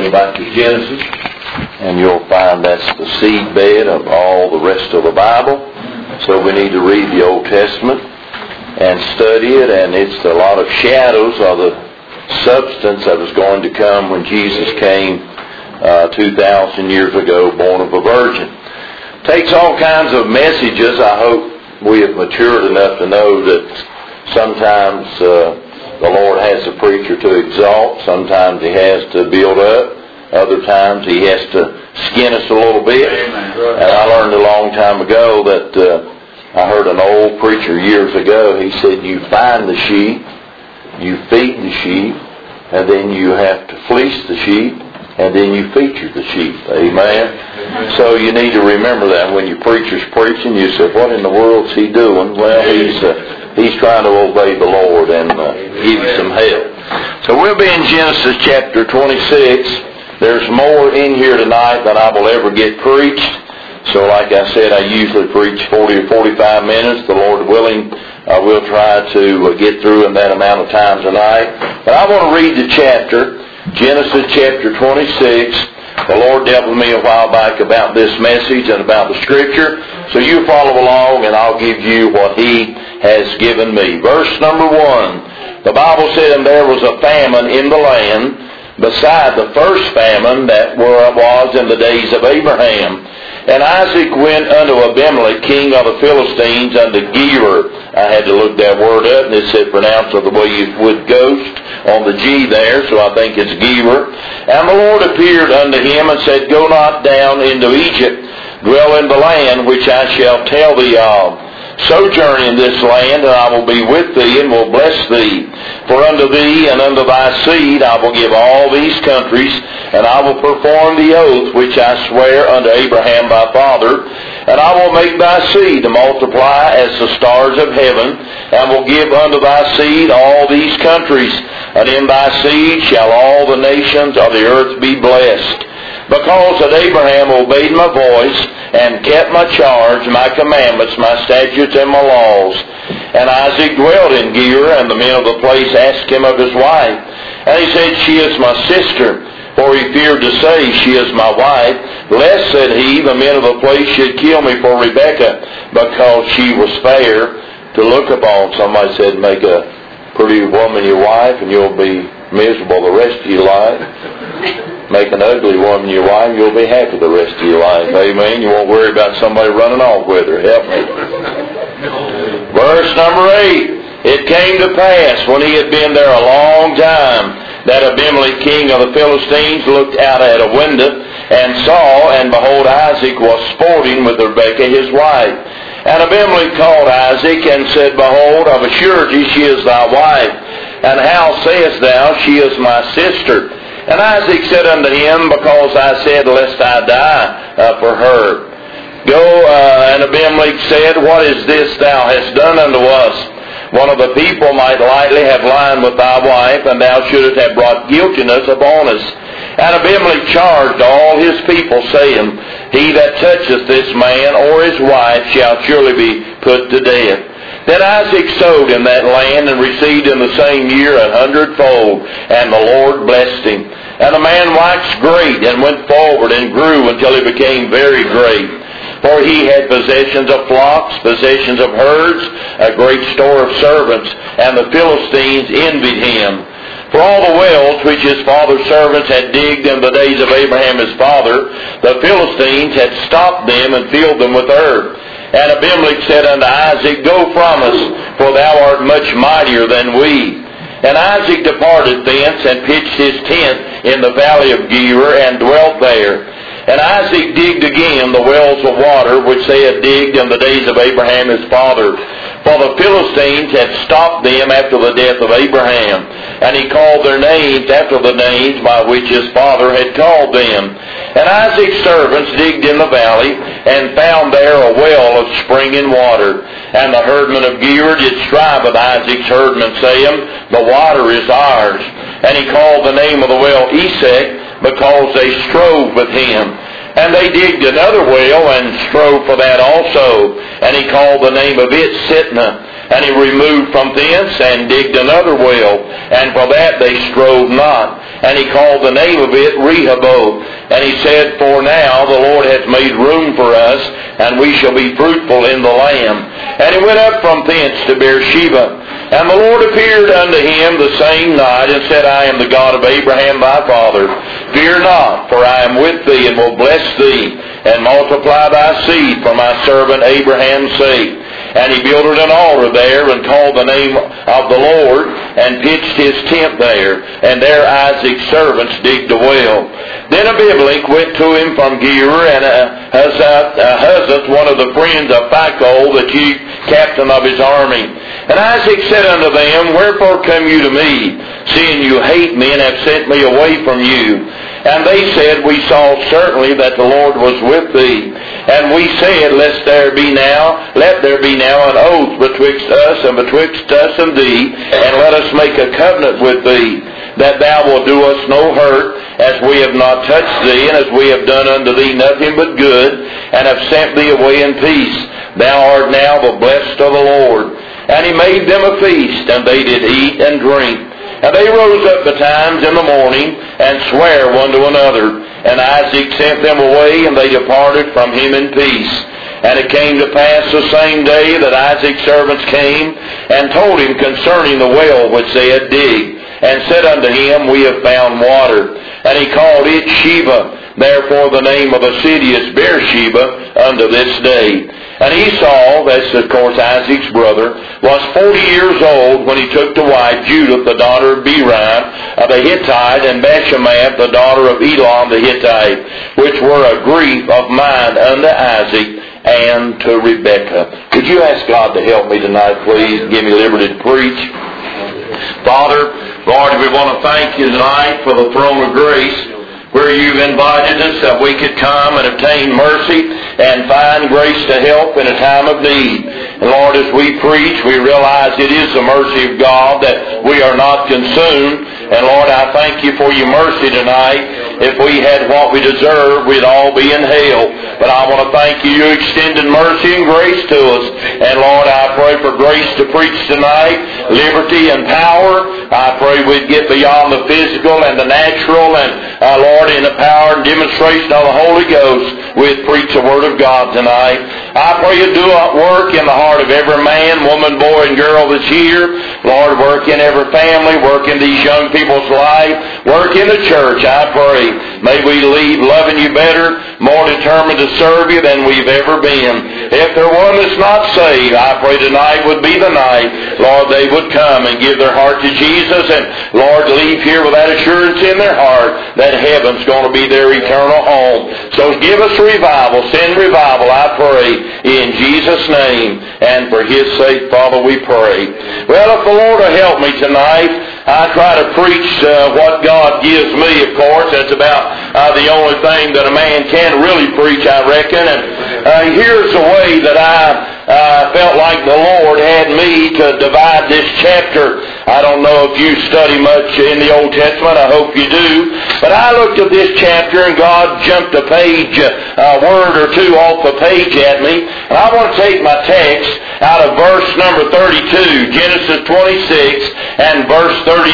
go back to Genesis, and you'll find that's the seedbed of all the rest of the Bible. So we need to read the Old Testament and study it, and it's a lot of shadows of the substance that was going to come when Jesus came 2,000 years ago, born of a virgin. Takes all kinds of messages. I hope we have matured enough to know that sometimes the Lord has a preacher to exalt, sometimes He has to build up, other times He has to skin us a little bit. And I learned a long time ago that I heard an old preacher years ago, he said, you find the sheep, you feed the sheep, and then you have to fleece the sheep, and then you feature the sheep. Amen? So you need to remember that when your preacher's preaching, you say, what in the world's he doing? Well, he's trying to obey the Lord and give you some help. So we'll be in Genesis chapter 26. There's more in here tonight than I will ever get preached. So like I said, I usually preach 40 or 45 minutes. The Lord willing, we'll try to get through in that amount of time tonight. But I want to read the chapter, Genesis chapter 26. The Lord dealt with me a while back about this message and about the Scripture. So you follow along and I'll give you what He has given me. Verse number 1. The Bible said, and there was a famine in the land, beside the first famine that was in the days of Abraham. And Isaac went unto Abimelech, king of the Philistines, unto Gerar. I had to look that word up, and it said pronounced the way you would ghost on the G there, so I think it's Gerar. And the Lord appeared unto him and said, go not down into Egypt, dwell in the land which I shall tell thee of. Sojourn in this land, and I will be with thee, and will bless thee. For unto thee and unto thy seed I will give all these countries, and I will perform the oath which I swear unto Abraham thy father. And I will make thy seed to multiply as the stars of heaven, and will give unto thy seed all these countries. And in thy seed shall all the nations of the earth be blessed. Because that Abraham obeyed my voice, and kept my charge, my commandments, my statutes, and my laws. And Isaac dwelt in Gerar, and the men of the place asked him of his wife. And he said, she is my sister. For he feared to say, she is my wife, lest, said he, the men of the place should kill me for Rebekah, because she was fair to look upon. Somebody said, make a pretty woman your wife, and you'll be miserable the rest of your life. Make an ugly woman your wife, you'll be happy the rest of your life. Amen. You won't worry about somebody running off with her. Help me. Verse number 8. It came to pass, when he had been there a long time, that Abimelech, king of the Philistines, looked out at a window, and saw, and behold, Isaac was sporting with Rebekah his wife. And Abimelech called Isaac, and said, behold, of a surety she is thy wife. And how sayest thou, she is my sister? And Isaac said unto him, because I said, lest I die for her. Go, and Abimelech said, what is this thou hast done unto us? One of the people might lightly have lied with thy wife, and thou shouldest have brought guiltiness upon us. And Abimelech charged all his people, saying, he that toucheth this man or his wife shall surely be put to death. Then Isaac sowed in that land, and received in the same year 100-fold, and the Lord blessed him. And the man waxed great, and went forward, and grew until he became very great. For he had possessions of flocks, possessions of herds, a great store of servants, and the Philistines envied him. For all the wells which his father's servants had digged in the days of Abraham his father, the Philistines had stopped them and filled them with earth. And Abimelech said unto Isaac, go from us, for thou art much mightier than we. And Isaac departed thence, and pitched his tent in the valley of Gerar, and dwelt there. And Isaac digged again the wells of water, which they had digged in the days of Abraham his father. For the Philistines had stopped them after the death of Abraham. And he called their names after the names by which his father had called them. And Isaac's servants digged in the valley, and found there a well of springing water. And the herdmen of Gerar did strive with Isaac's herdmen, saying, the water is ours. And he called the name of the well Esek, because they strove with him. And they digged another well, and strove for that also. And he called the name of it Sitnah. And he removed from thence, and digged another well, and for that they strove not. And he called the name of it Rehoboth. And he said, For now the Lord hath made room for us, and we shall be fruitful in the land. And he went up from thence to Beersheba. And the Lord appeared unto him the same night, and said, I am the God of Abraham thy father. Fear not, for I am with thee, and will bless thee, and multiply thy seed for my servant Abraham's sake. And he builded an altar there, and called the name of the Lord, and pitched his tent there. And there Isaac's servants digged a well. Then Abimelech went to him from Gerar, and Ahazath, one of the friends of Phicol, the chief captain of his army. And Isaac said unto them, Wherefore come you to me, seeing you hate me, and have sent me away from you? And they said, We saw certainly that the Lord was with thee. And we said, Let there be now an oath betwixt us and thee, and let us make a covenant with thee, that thou wilt do us no hurt, as we have not touched thee, and as we have done unto thee nothing but good, and have sent thee away in peace. Thou art now the blessed of the Lord. And he made them a feast, and they did eat and drink. And they rose up betimes in the morning, and sware one to another. And Isaac sent them away, and they departed from him in peace. And it came to pass the same day that Isaac's servants came, and told him concerning the well which they had digged, and said unto him, We have found water. And he called it Sheba. Therefore the name of the city is Beersheba unto this day. And Esau, that's of course Isaac's brother, was 40 years old when he took to wife Judith, the daughter of Beeri, the Hittite, and Bashemath, the daughter of Elon the Hittite, which were a grief of mind unto Isaac and to Rebekah. Could you ask God to help me tonight, please? Give me liberty to preach. Father, Lord, we want to thank you tonight for the throne of grace, where you've invited us that we could come and obtain mercy and find grace to help in a time of need. And Lord, as we preach, we realize it is the mercy of God that we are not consumed. And Lord, I thank you for your mercy tonight. If we had what we deserve, we'd all be in hell. But I want to thank you, you extended mercy and grace to us. And Lord, I pray for grace to preach tonight, liberty and power. I pray we'd get beyond the physical and the natural, and Lord, in the power and demonstration of the Holy Ghost, we'd preach the Word of God tonight. I pray you do a work in the heart of every man, woman, boy, and girl that's here. Lord, work in every family, work in these young people's life, work in the church, I pray. May we leave loving you better, more determined to serve you than we've ever been. If there's one that's not saved, I pray tonight would be the night, Lord, they would come and give their heart to Jesus, and Lord, leave here with that assurance in their heart that heaven's going to be their eternal home. So give us revival, send revival, I pray, in Jesus' name, and for his sake, Father, we pray. Well, if the Lord will help me tonight, I try to preach what God gives me, of course. That's about the only thing that a man can really preach, I reckon. And here's the way that I felt like the Lord had me to divide this chapter. I don't know if you study much in the Old Testament. I hope you do. But I looked at this chapter, and God jumped a page, a word or two off the page at me. And I want to take my text out of verse number 32, Genesis 26 and verse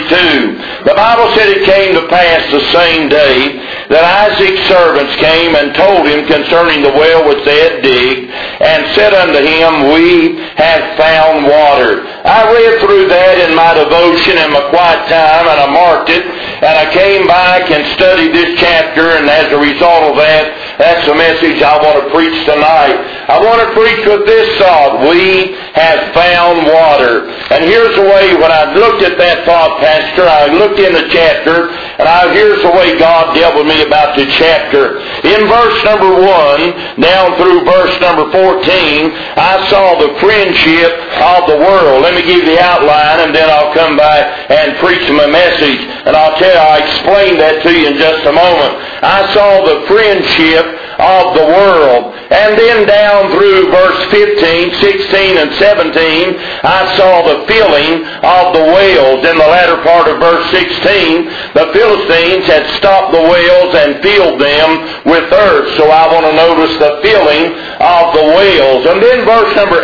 32. The Bible said it came to pass the same day that Isaac's servants came and told him concerning the well which they had digged, and said unto him, We have found water. I read through that in my devotion in my quiet time, and I marked it, and I came back and studied this chapter, and as a result of that, that's the message I want to preach tonight. I want to preach with this thought: we have found water. And here's the way, when I looked at that thought, Pastor, I looked in the chapter, and here's the way God dealt with me about the chapter. In verse number 1, down through verse number 14, I saw the friendship of the world. Let me give you the outline, and then I'll come back and preach my message. And I'll explain that to you in just a moment. I saw the friendship of the world. And then down through verse 15, 16, and 17, I saw the filling of the wells. In the latter part of verse 16, the Philistines had stopped the wells and filled them with earth. So I want to notice the filling of the wells. And then verse number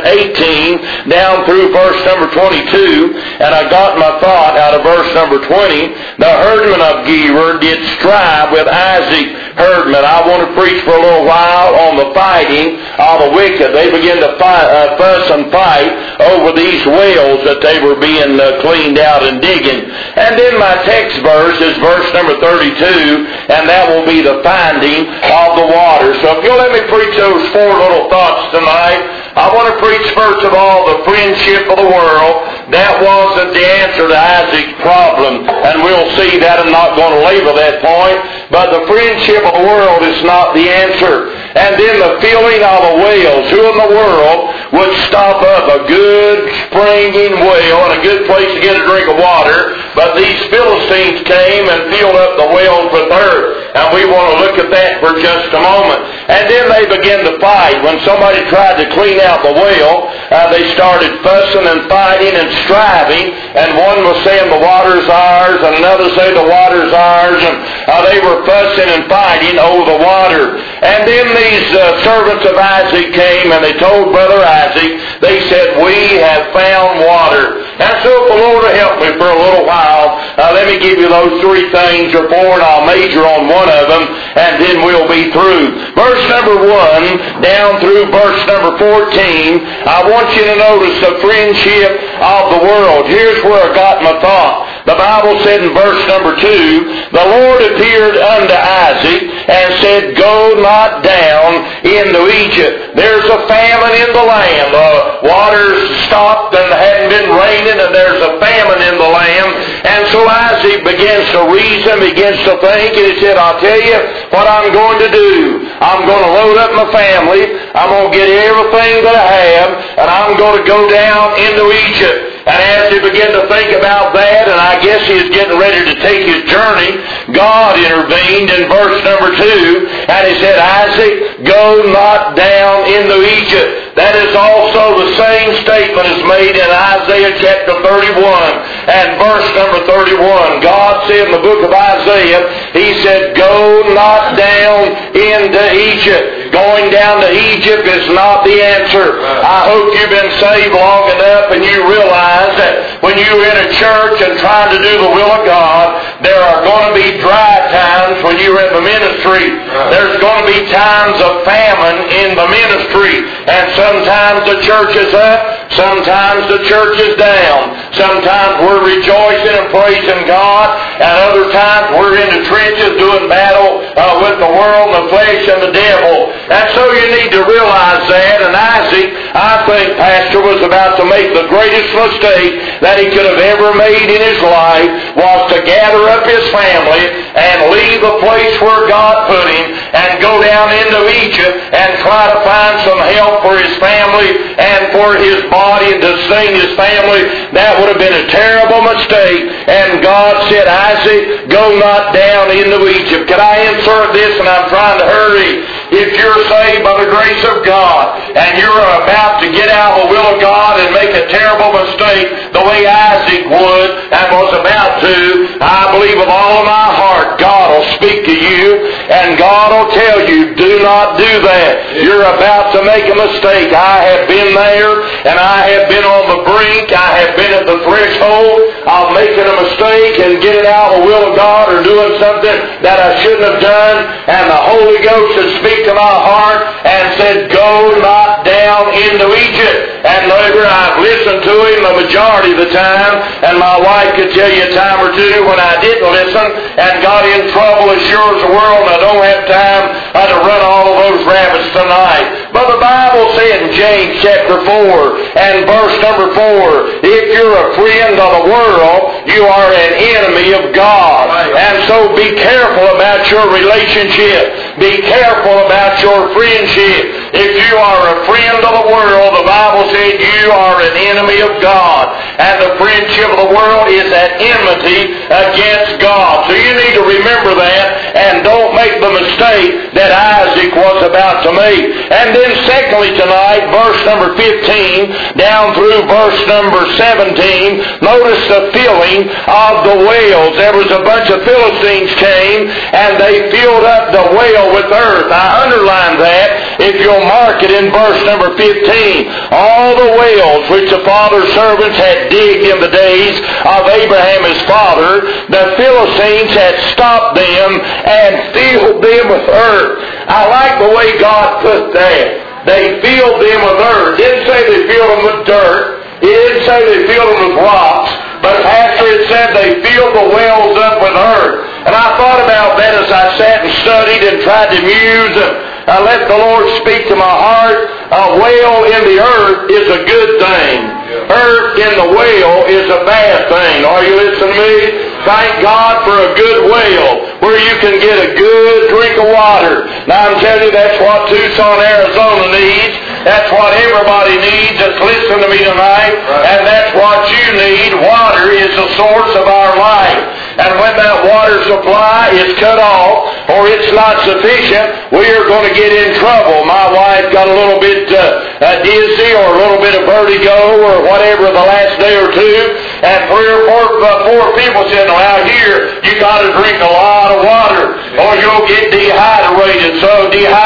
18, down through verse number 22, and I got my thought out of verse number 20, the herdmen of Gerar did strive with Isaac herdmen. I want to preach for a little while on the fighting of the wicked. They began to fuss and fight over these wells that they were being cleaned out and digging. And then my text verse is verse number 32, and that will be the finding of the water. So if you'll let me preach those four little thoughts tonight, I want to preach first of all the friendship of the world. That wasn't the answer to Isaac's problem, and we'll see that. I'm not going to label that point, but the friendship of the world is not the answer. And then the filling of the wells. Who in the world would stop up a good springing well and a good place to get a drink of water? But these Philistines came and filled up the wells with earth. And we want to look at that for just a moment. And then they began to fight. When somebody tried to clean out the well, they started fussing and fighting and striving. And one was saying the water's ours, and another said the water's ours. And they were fussing and fighting over the water. And then these servants of Isaac came and they told Brother Isaac, they said, we have found water. And so if the Lord will help me for a little while, let me give you those three things or four, and I'll major on one of them, and then we'll be through. Verse number 1 down through verse number 14, I want you to notice the friendship of the world. Here's where I got my thought. The Bible said in verse number 2, the Lord appeared unto Isaac and said, go not down into Egypt. There's a famine in the land. The water's stopped and hadn't been raining, and there's a famine in the land. And so Isaac begins to reason, begins to think, and he said, I'll tell you what I'm going to do. I'm going to load up my family. I'm going to get everything that I have, and I'm going to go down into Egypt. And as he began to think about that, and I guess he was getting ready to take his journey, God intervened in verse number 2, and he said, Isaac, go not down into Egypt. That is also the same statement is made in Isaiah chapter 31 and verse number 31. God said in the book of Isaiah, he said, go not down into Egypt. Going down to Egypt is not the answer. I hope you've been saved long enough and you realize that when you're in a church and trying to do the will of God, there are going to be dry times when you're in the ministry. There's going to be times of famine in the ministry. And sometimes the church is up, sometimes the church is down. Sometimes we're rejoicing and praising God, and other times we're in the trenches doing battle with the world and the flesh and the devil. And so you need to realize that. And Isaac, I think, Pastor, was about to make the greatest mistake that he could have ever made in his life, was to gather up his family and leave the place where God put him and go down into Egypt and try to find some help for his family and for his body and to sustain his family. That would have been a terrible mistake. And God said, Isaac, go not down into Egypt. Can I insert this? And I'm trying to hurry. If you're saved by the grace of God and you're about to get out of the will of God and make a terrible mistake the way Isaac would and was about to, I believe with all of my heart God will speak to you and God will tell you, do not do that. You're about to make a mistake. I have been there and I have been on the brink. I have been at the threshold of making a mistake and getting out of the will of God or doing something that I shouldn't have done, and the Holy Ghost would speak to my heart and said, go not down into Egypt. And later I've listened to him the majority of the time, and my wife could tell you a time or two when I didn't listen and got in trouble as sure as the world, and I don't have time to run all of those rabbits tonight. But the Bible said in James chapter 4 and verse number 4, if you're a friend of the world, you are an enemy of God. And so be careful about your relationship. Be careful about your friendship. If you are a friend of the world, the Bible said you are an enemy of God. And the friendship of the world is an enmity against God. So you need to remember that and don't make the mistake that Isaac subject was about to me. And then secondly tonight, verse number 15 down through verse number 17, notice the filling of the wells. There was a bunch of Philistines came and they filled up the well with earth. I underline that if you'll mark it in verse number 15. All the wells which the father's servants had digged in the days of Abraham his father, the Philistines had stopped them and filled them with earth. I like the way God put that. They filled them with earth. It didn't say they filled them with dirt. It didn't say they filled them with rocks. But after it said they filled the wells up with earth. And I thought about that as I sat and studied and tried to muse and I let the Lord speak to my heart. A well in the earth is a good thing. Earth in the well is a bad thing. Are you listening to me? Thank God for a good well where you can get a good drink of water. Now I'm telling you, that's what Tucson, Arizona needs. That's what everybody needs that's listening to me tonight. And that's what you need. Water is the source of our life. And when that water supply is cut off or it's not sufficient, we are going to get in trouble. My wife got a little bit dizzy or a little bit of vertigo or whatever the last day or two, and three or four people said, "Now here, you got to drink a lot of water or you'll get dehydrated." So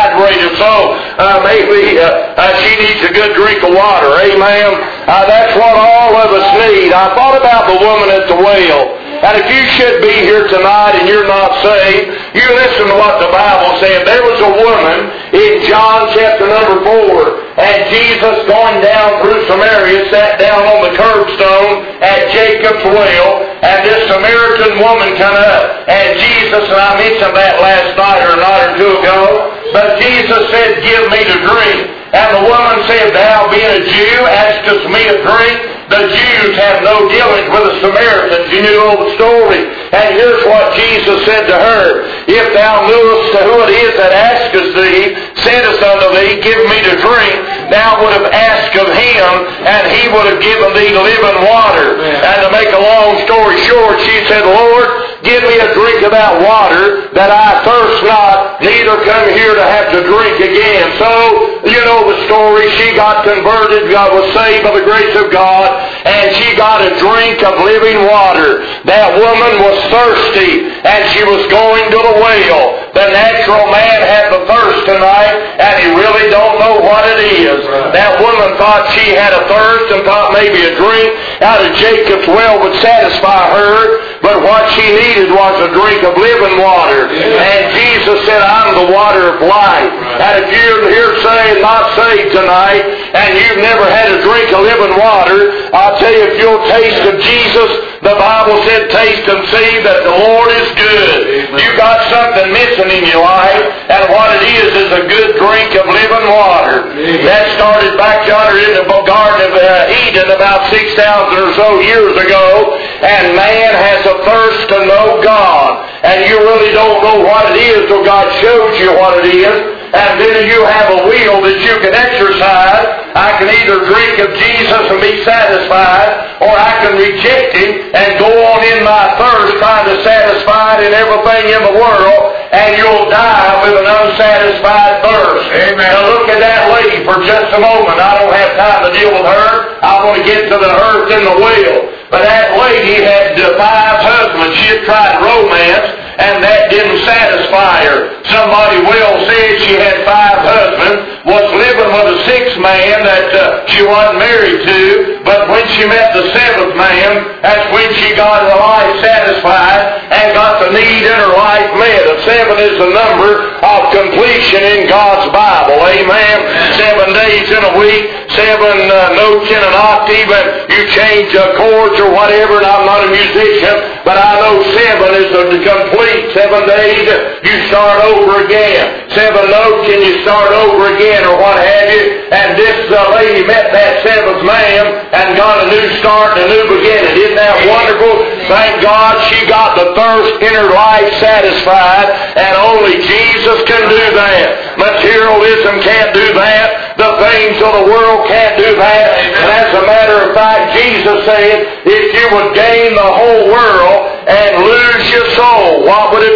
maybe she needs a good drink of water. Amen. That's what all of us need. I thought about the woman at the well. And if you should be here tonight and you're not saved, you listen to what the Bible said. There was a woman in John chapter number 4, and Jesus going down through Samaria sat down on the curbstone at Jacob's well, and this Samaritan woman come up, and Jesus, and I mentioned that last night or a night or two ago, but Jesus said, "Give me to drink." And the woman said, "Thou being a Jew, askest me to drink?" The Jews have no dealings with the Samaritans. You know the story. And here's what Jesus said to her. "If thou knewest who it is that asketh thee, saidest unto thee, Give me to drink, thou would have asked of him, and he would have given thee living water." And to make a long story short, she said, "Lord, give me a drink of that water, that I thirst not, neither come here to have to drink again." So, you know the story. She got converted, was saved by the grace of God, and she got a drink of living water. That woman was thirsty, and she was going to the well. The natural man had the thirst tonight, and he really don't know what it is. That woman thought she had a thirst and thought maybe a drink out of Jacob's well would satisfy her, but what she needed was a drink of living water. And Jesus said, "I'm the water of life." And if you're here saying not saved tonight, and you've never had a drink of living water, I'll tell you, if you'll taste of Jesus, the Bible said, "Taste and see that the Lord is good." You got something missing in your life, and what it is a good drink of living water. That started back yonder in the Garden of Eden about 6,000 or so years ago, and man has a thirst to know God. And you really don't know what it is till God shows you what it is. And then you have a will that you can exercise. I can either drink of Jesus and be satisfied, or I can reject Him and go on in my thirst trying to satisfy it in everything in the world, and you'll die with an unsatisfied thirst. Amen. Now look at that lady for just a moment. I don't have time to deal with her. I want to get to the earth in the well. But that lady had 5 husbands. She had tried romance, and that didn't satisfy her. Somebody well said she had 5 husbands, was living with a 6th man that she wasn't married to, but when she met the 7th man, that's when she got her life satisfied and got the need in her life met. A 7 is the number of completion in God's Bible. Amen. 7 days in a week, 7 notes in an octave, and you change chords or whatever, and I'm not a musician, but I know 7 is the complete. 7 days, you start over again. 7 notes and you start over again, or what have you. And this lady met that 7th man and got a new start and a new beginning. Isn't that wonderful? Thank God she got the thirst in her life satisfied, and only Jesus can do that. Materialism can't do that. The things of the world can't do that. And as a matter of fact, Jesus said, if you would gain the whole world and lose your soul, what would it profit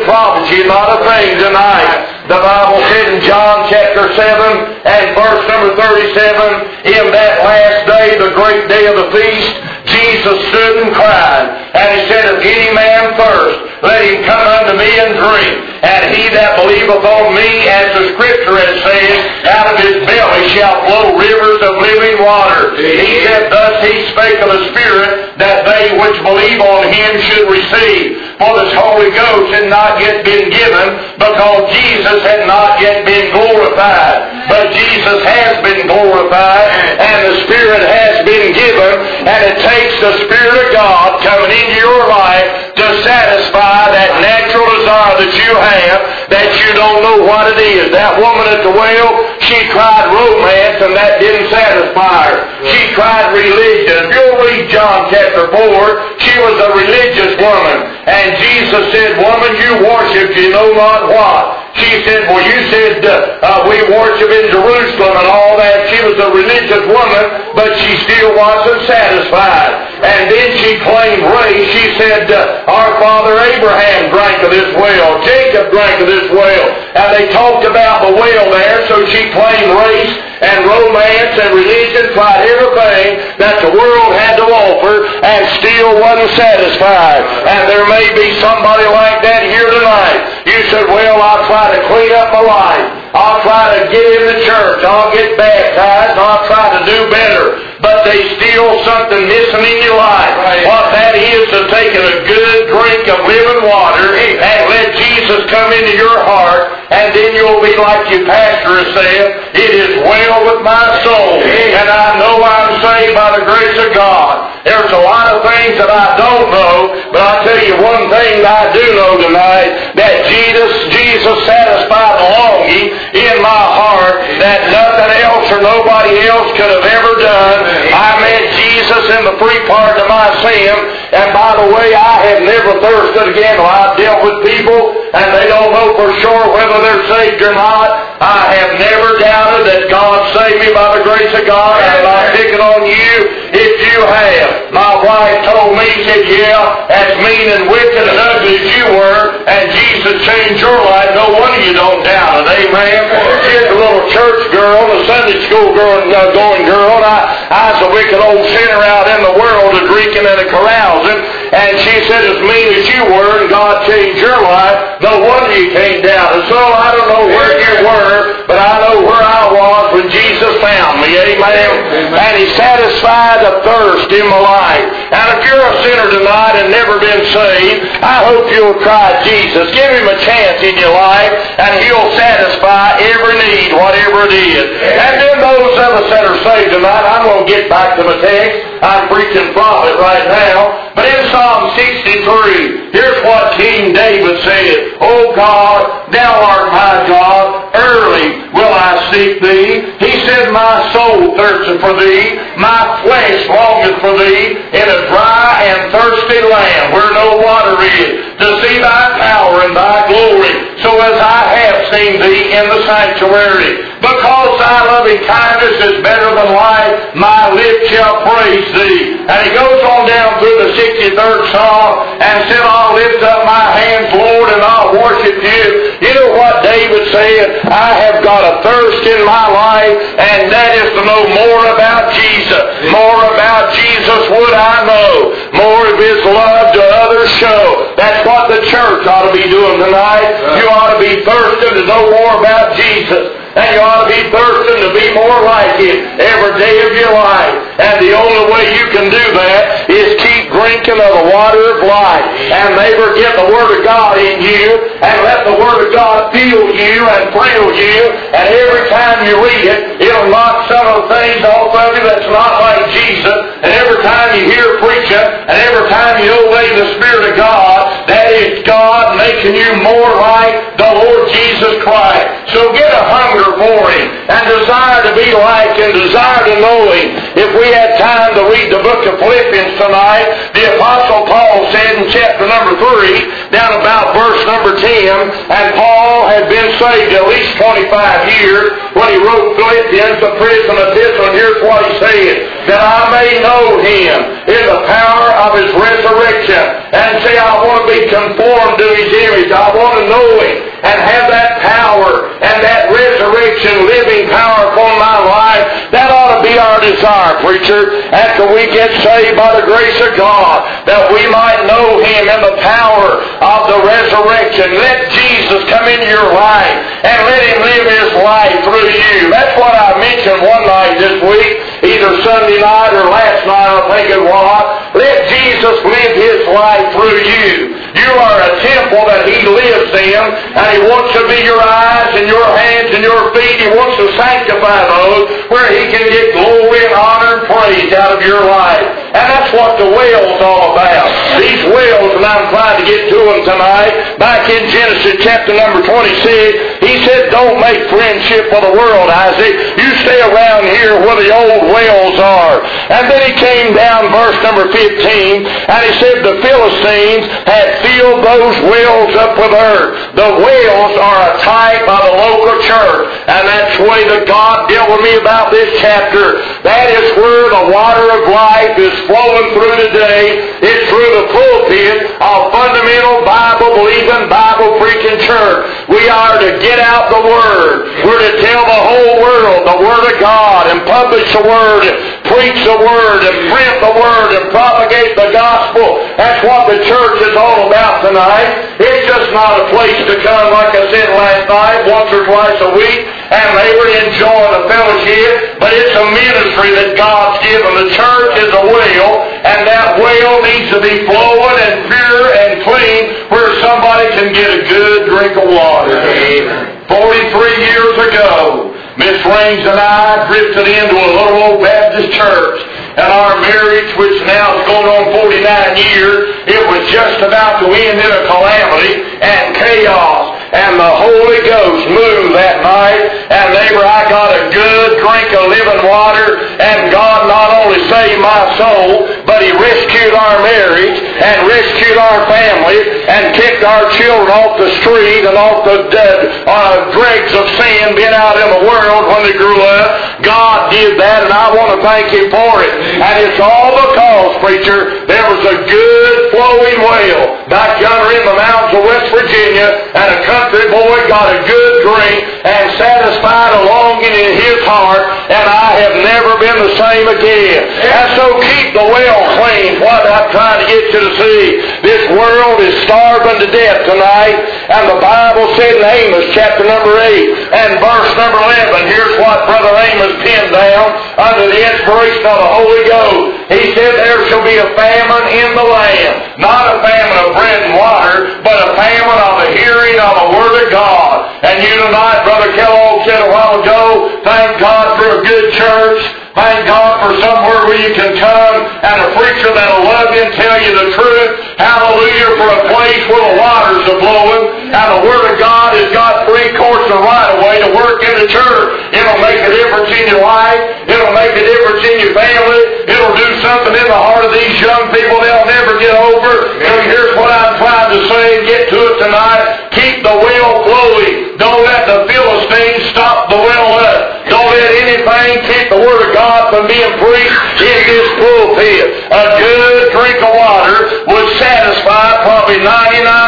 want you not a thing tonight. The Bible said in John chapter 7 and verse number 37, in that last day, the great day of the feast, Jesus stood and cried, and he said, if any man thirst, let him come unto me and drink. And he that believeth on me, as the Scripture has said, out of his belly shall flow rivers of living water. He said, thus he spake of the Spirit, that they which believe on him should receive. For this Holy Ghost had not yet been given, because Jesus had not yet been glorified. But Jesus has been glorified, and the Spirit has been given, and it takes the Spirit of God coming into your life to satisfy that natural desire that you have, that you don't know what it is. That woman at the well, she tried romance, and that didn't satisfy her. She tried religion. If you'll read John chapter 4, she was a religious woman. And Jesus said, woman, you worship you know not what. She said, well, you said we worship in Jerusalem and all that. She was a religious woman, but she still wasn't satisfied. And then she claimed race. She said, our father Abraham drank of this well. Jacob drank of this well. And they talked about the well there, so she claimed race and romance and religion, tried everything that the world had to offer, and still wasn't satisfied. And there may be somebody like that here tonight. You said, well, I'll try to clean up my life. I'll try to get in the church. I'll get baptized. I'll try to do better. But there's still something missing in your life. Right. What that is taking a good drink of living water and let Jesus come into your heart, and then you'll be like your pastor has said, it is well with my soul, and I know I'm saved by the grace of God. There's a lot of things that I don't know, but I'll tell you one thing that I do know tonight, that Jesus satisfied the longing in my heart that nothing else or nobody else could have ever done. I met Jesus in the free pardon of my sin, and by the way, I have never thirsted again. I've dealt with people, and they don't know for sure whether they're saved or not. I have never doubted that God saved me by the grace of God, and I'm picking on you if you have. My wife told me, she said, yeah, as mean and wicked and ugly as you were, and Jesus changed your life, no wonder you don't doubt it. Amen. She's a little church girl, a Sunday school going girl, and I was a wicked old sinner out in the world, a drinking and a carousing, and she said, as mean as you were, and God changed your life, no wonder you can't doubt it. So I don't know where you were, but I know where I was when Jesus found me. Amen. And He satisfied the thirst in my life. And if you're a sinner tonight and never been saved, I hope you'll try Jesus. Give Him a chance in your life, and He'll satisfy every need, whatever it is. And then those of us that are saved tonight, I'm going to get back to my text. I'm preaching from it right now. But in Psalm 63, here's what King David said, O God, Thou art my God, early will I seek Thee. He said, my soul thirsteth for Thee, my flesh longeth for Thee, in a dry and thirsty land where no water is, to see Thy power and Thy glory, so as I have seen Thee in the sanctuary. Because Thy loving kindness is better than life, my lips shall praise Thee. And he goes on down through the 63rd Psalm and said, I'll lift up my hands, Lord, and I'll worship You. You know what David said? I have got a thirst in my life, and that is to know more about Jesus. More about Jesus would I know. More of His love to others show. That's what the church ought to be doing tonight. You ought to be thirsting to know more about Jesus. And you ought to be thirsting to be more like Him every day of your life. And the only way you can do that is keep drinking of the water of life. And never get the Word of God in you, and let the Word of God fill you and thrill you. And every time you read it, it'll knock some of the things off of you that's not like Jesus. And every time you hear preaching, and every time you obey the Spirit of God, that is God making you more like the Lord Jesus Jesus Christ. So get a hunger for Him and desire to be like Him, desire to know Him. If we had time to read the book of Philippians tonight, the Apostle Paul said in chapter number 3, down about verse number 10, and Paul had been saved at least 25 years when he wrote Philippians, the prison epistle, and here's what he said, that I may know Him in the power of His resurrection, and say I want to be conformed to His image. I want to know Him and have that power and that resurrection living power upon my life. That ought to be our desire, preacher, after we get saved by the grace of God, that we might know Him in the power of the resurrection. Let Jesus come into your life and let Him live His life through you. That's what I mentioned one night this week, either Sunday night or last night, I think it was. Let Jesus live His life through you. You are a temple that He lives in, and He wants to be your eyes and your hands and your feet. He wants to sanctify those where He can get glory and honor and praise out of your life. And that's what the well's all about. These wells, and I'm trying to get to them tonight, back in Genesis chapter number 26, He said, don't make friendship with the world, Isaac. You stay around here where the old wells are. And then He came down verse number 15, and He said the Philistines had filled those wells up with earth. The wells are a type of the local church, and that's the way that God dealt with me about this chapter. That is where the water of life is flowing through today. It's through the pulpit of fundamental Bible-believing, Bible-preaching church. We are to get out the Word. We're to tell the whole world the Word of God and publish the Word and preach the Word and print the Word and propagate the gospel. That's what the church is all about tonight. It's just not a place to come, like I said last night, once or twice a week, and they would enjoy the fellowship, but it's a ministry that God's given. The church is a well, and that well needs to be flowing and pure and clean where somebody can get a good drink of water. 43 years ago, Miss Raines and I drifted into a little old Baptist church, and our marriage, which now is going on 49 years, it was just about to end in a calamity and chaos. And the Holy Ghost moved that night, and neighbor, I got a good drink of living water, and God not only saved my soul, but He rescued our marriage and rescued our family and kicked our children off the street and off the dregs of sin being out in the world when they grew up. God did that, and I want to thank Him for it. And it's all because, preacher, there was a good flowing well back yonder in the mountains of West Virginia, and a country boy got a good drink and satisfied a longing in his heart, and I have never been the same again. And so keep the well clean. What I'm trying to get you to see, this world is starving to death tonight, and the Bible said in Amos chapter number 8 and verse number 11, here's what Brother Amos penned down under the inspiration of the Holy Ghost. He said there shall be a famine in the land, not a famine of bread and water, but a famine of the hearing of the Word of God. And you tonight, Brother Kellogg said a while ago, thank God for a good church. Thank God for somewhere where you can come and a preacher that'll love you and tell you the truth. Hallelujah, for a place where the waters are blowing and the Word of God has got free course and right of way to work in the church. It'll make a difference in your life. It'll make a difference in your family. It'll do something in the heart of these young people they'll never get over. And here's what I'm trying to say and get to it tonight. Keep the well flowing. Don't let the Philistines stop the well up. Don't let anything keep the Word of God from being preached in this pulpit. A good drink of water would satisfy probably 99%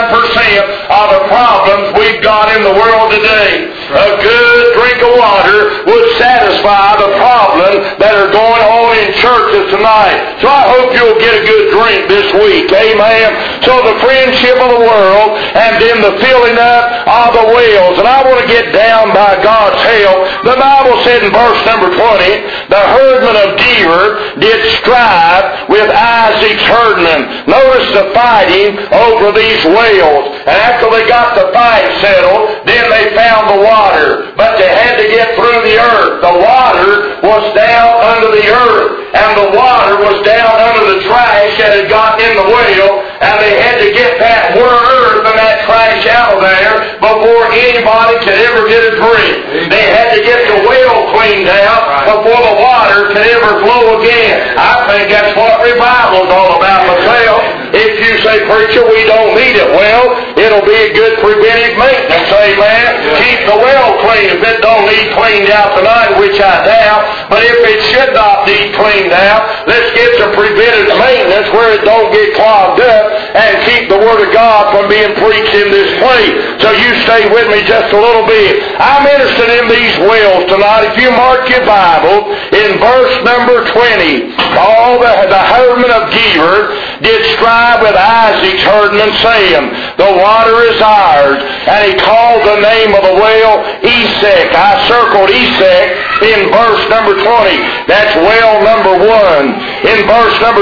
of the problems we've got in the world today. A good drink of water would satisfy the problems that are going on in churches tonight. So I hope you'll get a good drink this week. Amen. So the friendship of the world and then the filling up of the wells. And I want to get down by God's help. The Bible said in verse number 20, the herdmen of Gerar did strive with Isaac's herdmen. Notice the fighting over these wells. And after they got the fight settled, then they found the water. But they had to get through the earth. The water was down under the earth. And the water was down under the trash that had gotten in the well. And they had to get that word earth and that trash out of there before before anybody could ever get a drink. They had to get the well cleaned out before the water could ever flow again. I think that's what revival's all about myself. If you say, preacher, we don't need it, well, it'll be a good preventive maintenance, amen. Keep the well clean if it don't need cleaned out tonight, which I doubt. But if it should not need cleaned out, let's get some preventive maintenance where it don't get clogged up and keep the Word of God from being preached in this place. So you stay with me just a little bit. I'm interested in these wells tonight. If you mark your Bible, in verse number 20, all the herdmen of Geber did strive with Isaac's herdmen, saying, the water is ours. And he called the name of the well Esek. I circled Esek in verse number 20. That's well number 1. In verse number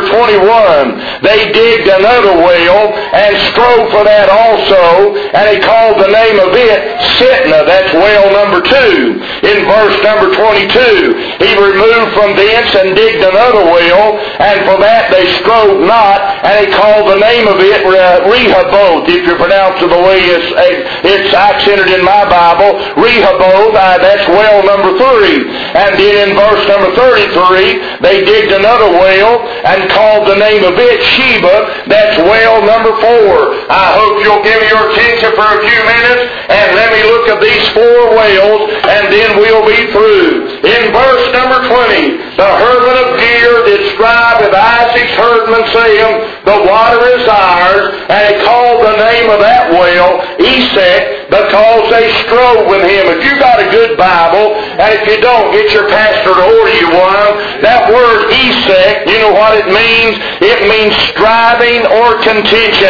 21, they digged another well and strove for that also, and he called the name of it Sitnah. That's well number 2. In verse number 22, he removed from thence and digged another well, and for that they strove not, and he called the name of it Rehoboth, if you pronounce it the way it's accented in my Bible. Rehoboth, that's well number 3. And then in verse number 33, they digged another well and called the name of it Sheba. That's well number 4. I hope you'll give me your attention for a few minutes and let me look at these 4 wells, and then we'll be through. In verse number 20, the herdmen of Geber did strive with Isaac's herdmen, saying, the water is ours. And he called the name of that well Esek, because they strove with him. If you got a good Bible, and if you don't, get your pastor to order you one. That word Esek, you know what it means? It means striving or contention.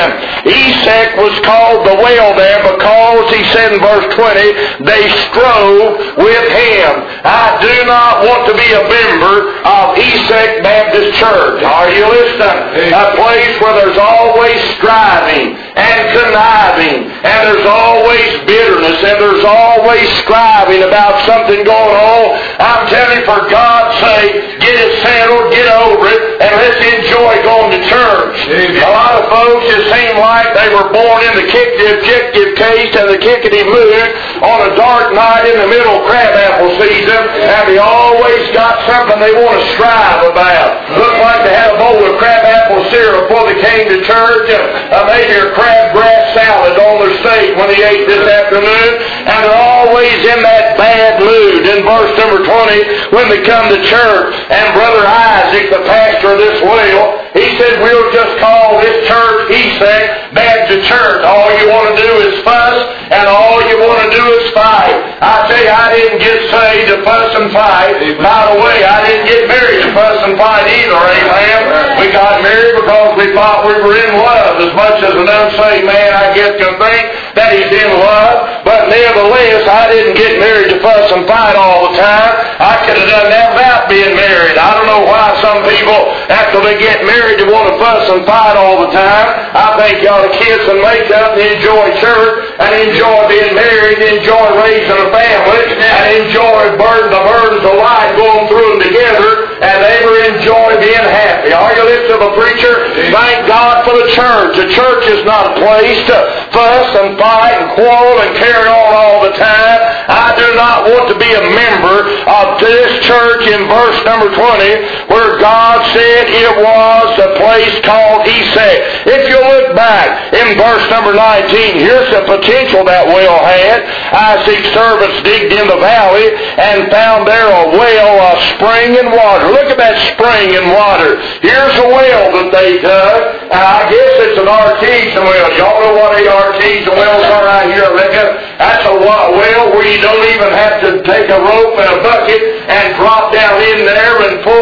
Esek was called the well there because, he said in verse 20, they strove with him. I do not want to be a member of Esek Baptist Church. Are you listening? A place where there's always striving and conniving, and there's always bitterness, and there's always striving about something going on. I'm telling you, for God's sake, get it settled, get over it, and let's enjoy going to church. A lot of folks, it seemed like they were born in the objective case and the kickety mood on a dark night in the middle of crabapple season, and they always got something they want to strive about. Looked like they had a bowl of crabapple syrup before they came to church, and maybe a crabgrass salad on their steak when they ate this afternoon, and they're always in that bad mood. In verse number 20, when they come to church, and Brother Isaac, the pastor of this well, he said, we'll just call this church Esek Baptist Church. All you want to do is fuss, and all you want to do is fight. I tell you, I didn't get saved to fuss and fight. By the way, I didn't get married to fuss and fight either, amen. We got married because we thought we were in love. As much as an unsaved man, I guess, can think that he's in love. But nevertheless, I didn't get married to fuss and fight all the time. I could have done that without being married. I don't know why some people, after they get married, they want to fuss and fight all the time. I think you ought to kiss and make up and enjoy church, and enjoy being married, and enjoy raising a family, and enjoy the burdens of life going through them together, and ever enjoy being happy. Are you listening to the preacher? Thank God for the church. The church is not a place to fuss and fight and quarrel and carry on all the time. I do not want to be a member of this church in verse number 20, where God said it was a place called Esek. If you look back in verse number 19, here's the potential that well had. Isaac's servants digged in the valley and found there a well, a spring and water. Look at that spring and water. Here's a well that they dug, and I guess it's an artesian well. Y'all know what artesian wells are right here? That's a well where you don't even have to take a rope and a bucket and drop down in there and pull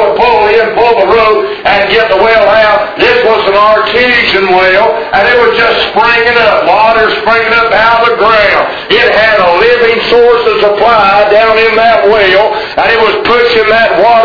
the rope and get the well out. This was an artesian well, and it was just springing up, water springing up out of the ground. It had a living source of supply down in that well, and it was pushing that water up.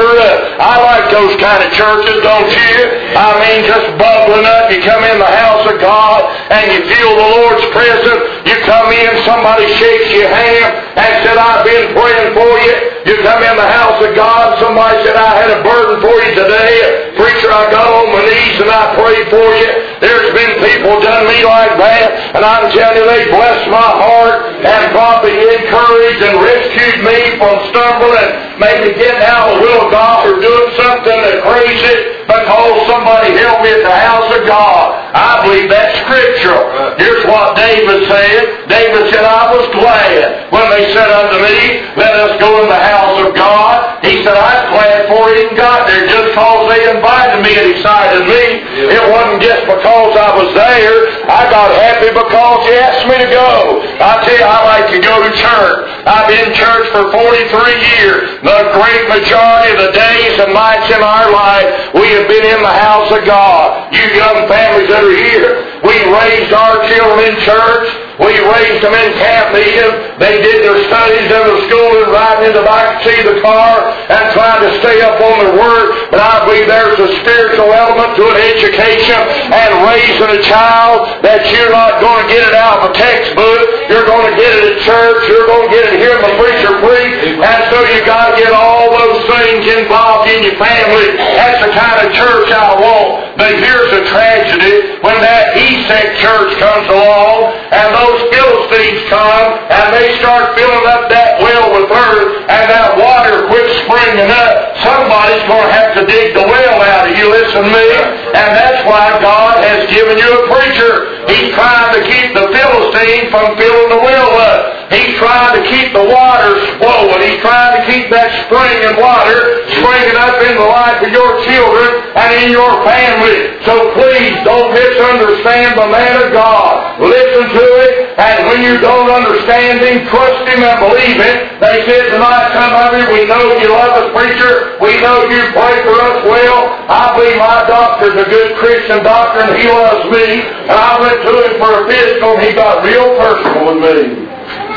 I like those kind of churches, don't you? I mean, just bubbling up. You come in the house of God and you feel the Lord's presence. You come in, somebody shakes your hand and said, I've been praying for you. You come in the house of God, somebody said, I had a burden for you today. Preacher, I got on my knees and I prayed for you. There's been people done me like that, and I'm telling you, they blessed my heart and probably encouraged and rescued me from stumbling, maybe getting out of the will of God or doing something that crazy because somebody helped me at the house of God. I believe that's scriptural. Here's what David said. David said, I was glad when they said unto me, let us go in the house of God. He said, I was glad for it and got there just because they invited me and excited me. It wasn't just because I was there. I got happy because he asked me to go. I tell you, I like to go to church. I've been in church for 43 years. The great majority of the days and nights in our life, we have been in the house of God. You young families that are here, we raised our children in church. We raised them in camp meeting. They did their studies in the school and riding in the back seat of the car and trying to stay up on their word. But I believe there's a spiritual element to an education and raising a child that you're not going to get it out of a textbook. You're going to get it at church. You're going to get it hearing the preacher preach. And so you got to get all those things involved in your family. That's the kind of church I want. But here's a tragedy. When that E-sect church comes along and those Philistines come and they start filling up that well with earth and that water quits springing up, somebody's going to have to dig the well out of you. Listen to me. And that's why God has given you a preacher. He's trying to keep the Philistine from filling the well up. He's trying to keep the water flowing. He's trying to keep that spring of water springing up in the life of your children and in your family. So please don't misunderstand the man of God. Listen to it, and when you don't understand him, trust him and believe it. They said tonight, some of you, we know you love us, preacher. We know you pray for us well. I believe my doctor's a good Christian doctor, and he loves me. And I went to him for a physical, and he got real personal with me.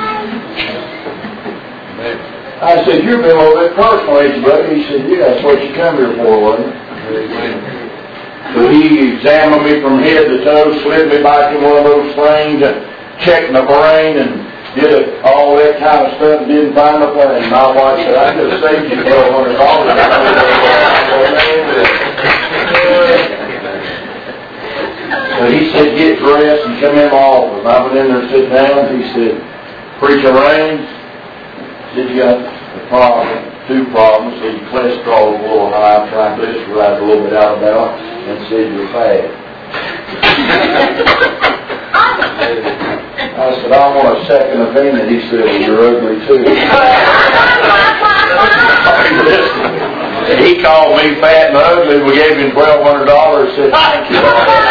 I said, you've been a little bit personal, ain't you, buddy? He said, yeah, that's what you come here for, wasn't it? So he examined me from head to toe, slid me back in one of those things, and checked my brain, and did all that kind of stuff, and didn't find a thing. My wife said, I could have saved you $1,200. So he said, get dressed and come in my office. I went in there and sit down. He said, Preacher Raines, said, you got a problem, two problems. Said, your cholesterol is a little high, triglycerides a little bit out of balance, and said, you're fat. I said, I want a second opinion. He said, well, you're ugly too. He called me fat and ugly. We gave him $1,200. Said, thank you.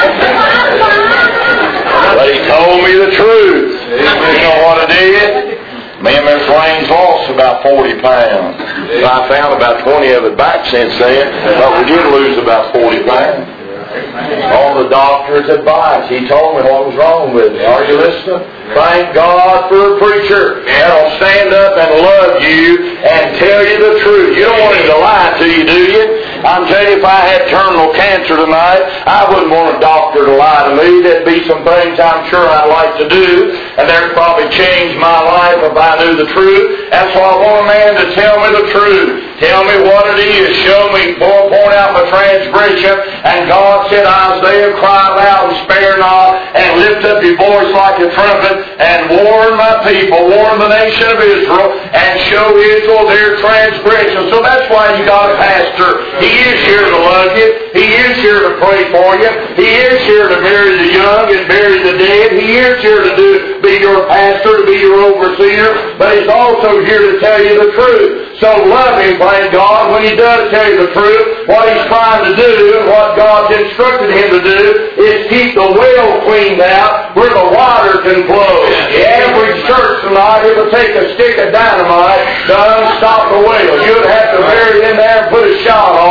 But he told me the truth. You know what I did? Me and Miss Raines lost about 40 pounds. I found about 20 of it back since then, but we did lose about 40 pounds. On the doctor's advice, he told me what was wrong with me. Are you listening? Thank God for a preacher that'll stand up and love you and tell you the truth. You don't want him to lie to you, do you? I'm telling you, if I had terminal cancer tonight, I wouldn't want a doctor to lie to me. There'd be some things I'm sure I'd like to do, and that'd probably change my life if I knew the truth. That's why I want a man to tell me the truth. Tell me what it is. Show me, point out my transgression. And God said, Isaiah, cry loud and spare not, and lift up your voice like a trumpet, and warn my people, warn the nation of Israel, and show Israel their transgression. So that's why you got a pastor. He is here to love you. He is here to pray for you. He is here to bury the young and bury the dead. He is here to be your pastor, to be your overseer, but he's also here to tell you the truth. So love him, thank God, when he does tell you the truth. What he's trying to do, and what God's instructed him to do, is keep the well cleaned out where the water can flow. The average church tonight, it would take a stick of dynamite to unstop the well. You'd have to bury it in there and put a shot off,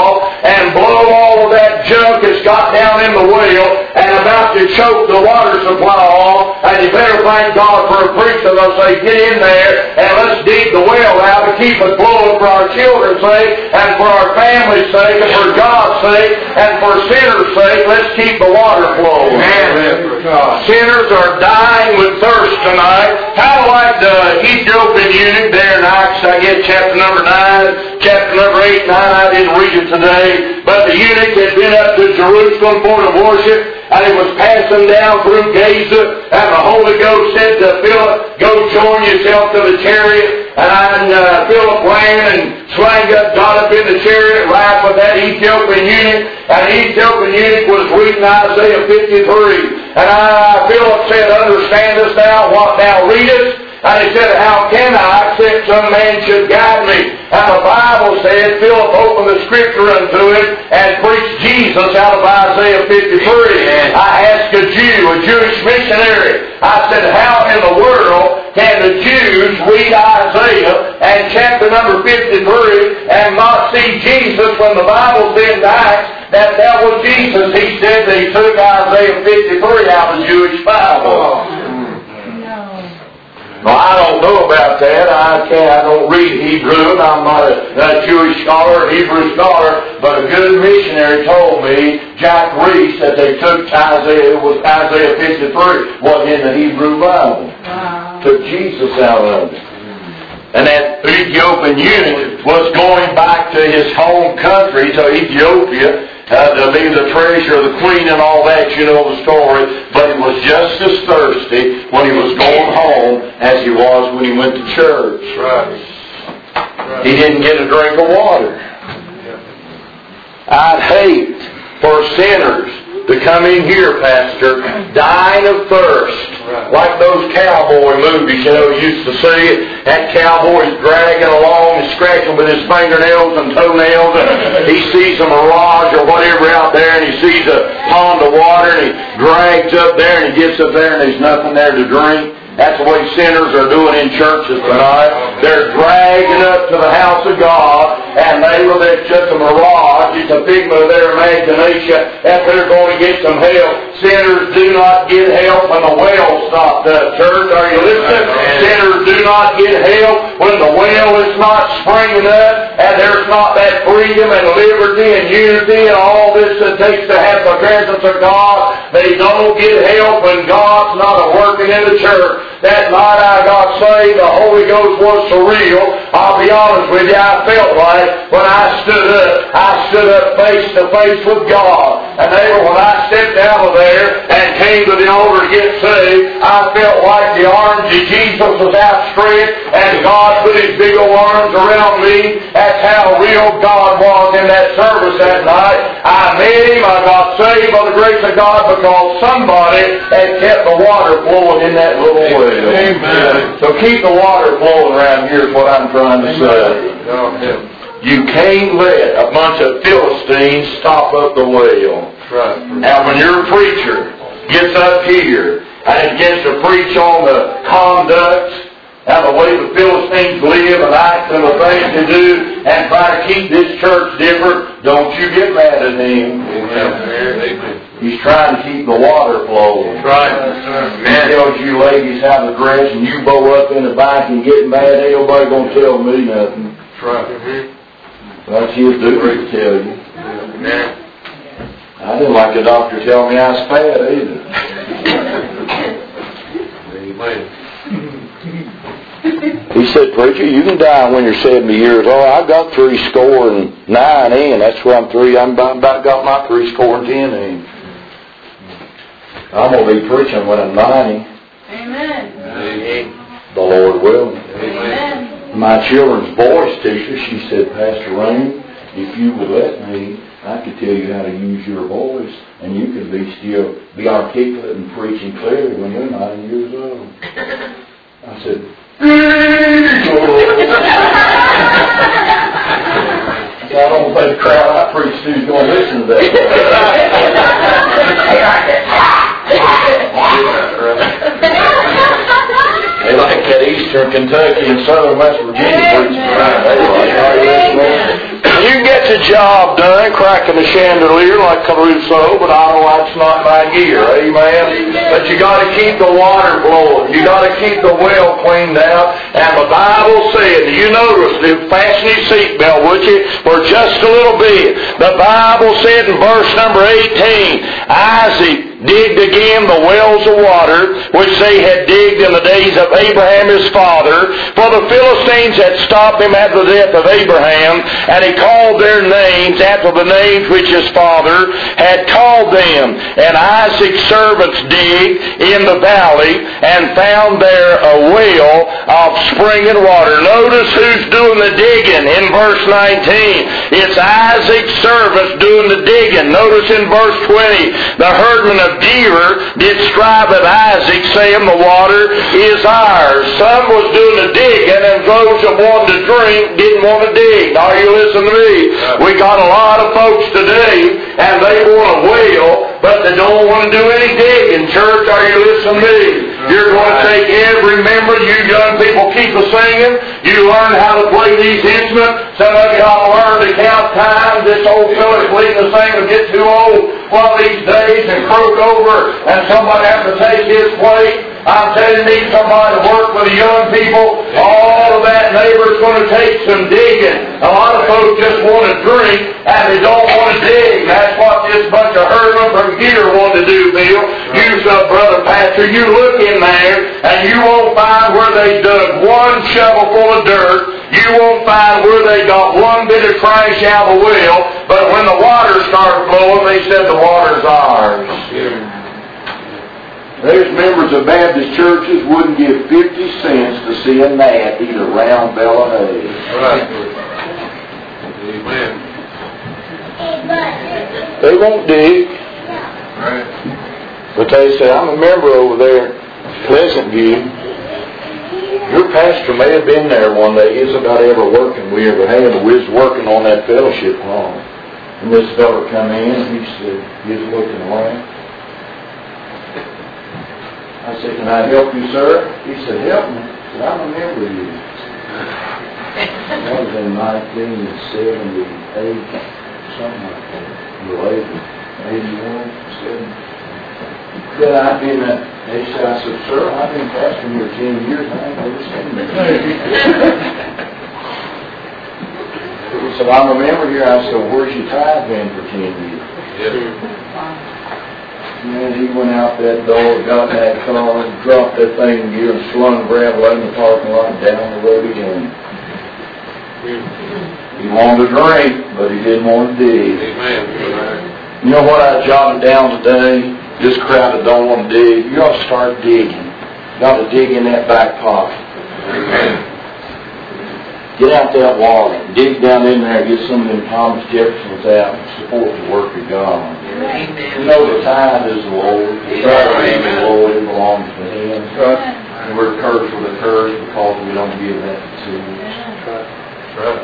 and blow all of that junk that's got down in the well and about to choke the water supply off. And you better thank God for a preacher that'll say, get in there and let's dig the well out to keep it flowing for our children's sake and for our family's sake and for God's sake and for sinners' sake. Let's keep the water flowing. Sinners are dying with thirst tonight. Kind of like the Ethiopian eunuch there in Acts, I guess, chapter number 9, chapter number 8, 9, I didn't read it today. But the eunuch had been up to Jerusalem for the worship, and he was passing down through Gaza, and the Holy Ghost said to Philip, go join yourself to the chariot. And Philip ran and swang up, got up in the chariot, right with that Ethiopian eunuch. And the Ethiopian eunuch was reading Isaiah 53. And Philip said, understandest thou what thou readest? And he said, how can I, except some man should guide me? And the Bible said, Philip opened the Scripture unto it and preached Jesus out of Isaiah 53. I asked a Jew, a Jewish missionary, I said, how in the world can the Jews read Isaiah and chapter number 53 and not see Jesus when the Bible said in Acts that was Jesus? He said that he took Isaiah 53 out of the Jewish Bible. Well, I don't know about that. I don't read Hebrew, and I'm not a Jewish scholar, Hebrew scholar, but a good missionary told me, Jack Reese, that they took Isaiah 53, wasn't in the Hebrew Bible. Wow. Took Jesus out of it. And that Ethiopian eunuch was going back to his home country, to Ethiopia, to leave the treasure of the queen and all that, you know the story. But he was just as thirsty when he was going home as he was when he went to church. Right. He didn't get a drink of water. I'd hate for sinners to come in here, Pastor, dying of thirst. Right. Like those cowboy movies, you know, you used to see it. That cowboy's dragging along and scratching with his fingernails and toenails, and he sees a mirage or whatever out there, and he sees a pond of water, and he drags up there, and he gets up there, and there's nothing there to drink. That's the way sinners are doing in churches tonight. They're dragging up to the house of God, and that's just a mirage. It's a figment of their imagination that they're going to get some help. Sinners do not get help when the well stopped up. Church, are you listening? Sinners do not get help when the well is not springing up, and there's not that freedom and liberty and unity and all this it takes to have the presence of God. They don't get help when God's not working in the church. That night I got saved, the Holy Ghost was surreal. I'll be honest with you, I felt like when I stood up face to face with God. And when I stepped out of there and came to the altar to get saved, I felt like the arms of Jesus was outstretched and God put His big old arms around me. That's how real God was in that service that night. I met Him, I got saved by the grace of God because somebody had kept the water flowing in that little well. Amen. So keep the water flowing around here is what I'm trying to say. You can't let a bunch of Philistines stop up the well. Right. And when your preacher gets up here and begins to preach on the conduct and the way the Philistines live and act and the things they do and try to keep this church different, don't you get mad at him. Amen. He's trying to keep the water flowing. Right. He tells you ladies how to dress and you bow up in the back and get mad, ain't nobody going to tell me nothing. That's right. That's his duty to tell you. Amen. I didn't like the doctor tell me I was fat either. Amen. He said, preacher, you can die when you're 70 years old. I've got 69 in. That's where I'm about got my 70 in. I'm going to be preaching when I'm 90. Amen. The Lord willing. Amen. My children's voice teacher, she said, Pastor Rain, if you would let me, I could tell you how to use your voice, and you could be articulate and preaching clearly when you're 90 years old. I said, I don't think the crowd I preach to is going to listen to that. They like that Eastern Kentucky and Southern West Virginia preaching. You can get the job done, cracking the chandelier like Caruso, but I know that's not my gear, amen? But you got to keep the water flowing. You got to keep the well cleaned out. And the Bible said, you notice, fasten your seatbelt, would you, for just a little bit. The Bible said in verse number 18, Isaac digged again the wells of water, which they had digged in the days of Abraham his father. For the Philistines had stopped him at the death of Abraham, and he called their names after the names which his father had called them. And Isaac's servants digged in the valley, and found there a well of springing water. Notice who's doing the digging in verse 19. It's Isaac's servants doing the digging. Notice in verse 20, the herdmen of deer did strive at Isaac, saying, the water is ours. Some was doing the digging, and those that wanted to drink didn't want to dig. Now you listen to me. We got a lot of folks today, and they want a well, but they don't want to do any digging. Church, are you listening to me? You're going to take every member. You young people keep singing. You learn how to play these instruments. Some of you ought to learn to count time. This old feller's leading the thing will get too old one of these days and croak over, and somebody has to take his place. I'm telling you, need somebody to work with the young people. All of that neighbor's going to take some digging. A lot of folks just want to drink, and they don't want to dig. That's what this bunch of herdmen from here want to do, Bill. You, Brother Pastor, you look in there, and you won't find where they dug one shovel full of dirt. You won't find where they got one bit of trash out of the well. But when the water started flowing, they said the water's ours. There's members of Baptist churches wouldn't give 50 cents to see a gnat eat a round bale of hay. Right. Amen. They won't dig. Right. But they say, I'm a member over there at Pleasant View. Your pastor may have been there one day. He's about ever working we ever had, but we was working on that fellowship hall. And this fellow come in, and he said, he's looking around. I said, can I help you, sir? He said, help me. I said, I remember you. That was in 1978, something like that. Late, 81, 70. Yeah, I've been at, he said, I said, sir, I've been pastoring here 10 years, I ain't never seen you. He said, I'm a member here. I said, where's your tithe been for 10 years? Yeah. And he went out that door, got in that car, dropped that thing in gear, and slung gravel out in the parking lot and down the road again. He wanted to drink, but he didn't want to dig. Amen. You know what I jotted down today? This crowd that don't want to dig, you ought to start digging. You ought to dig in that back pocket. Amen. Get out that wallet, dig down in there, get some of them Thomas Jeffersons out, and support the work of God. Amen. You know the tithe is the Lord. The tithe is the Lord. It belongs to Him. And we're cursed with a curse because we don't give that to Him. That's right.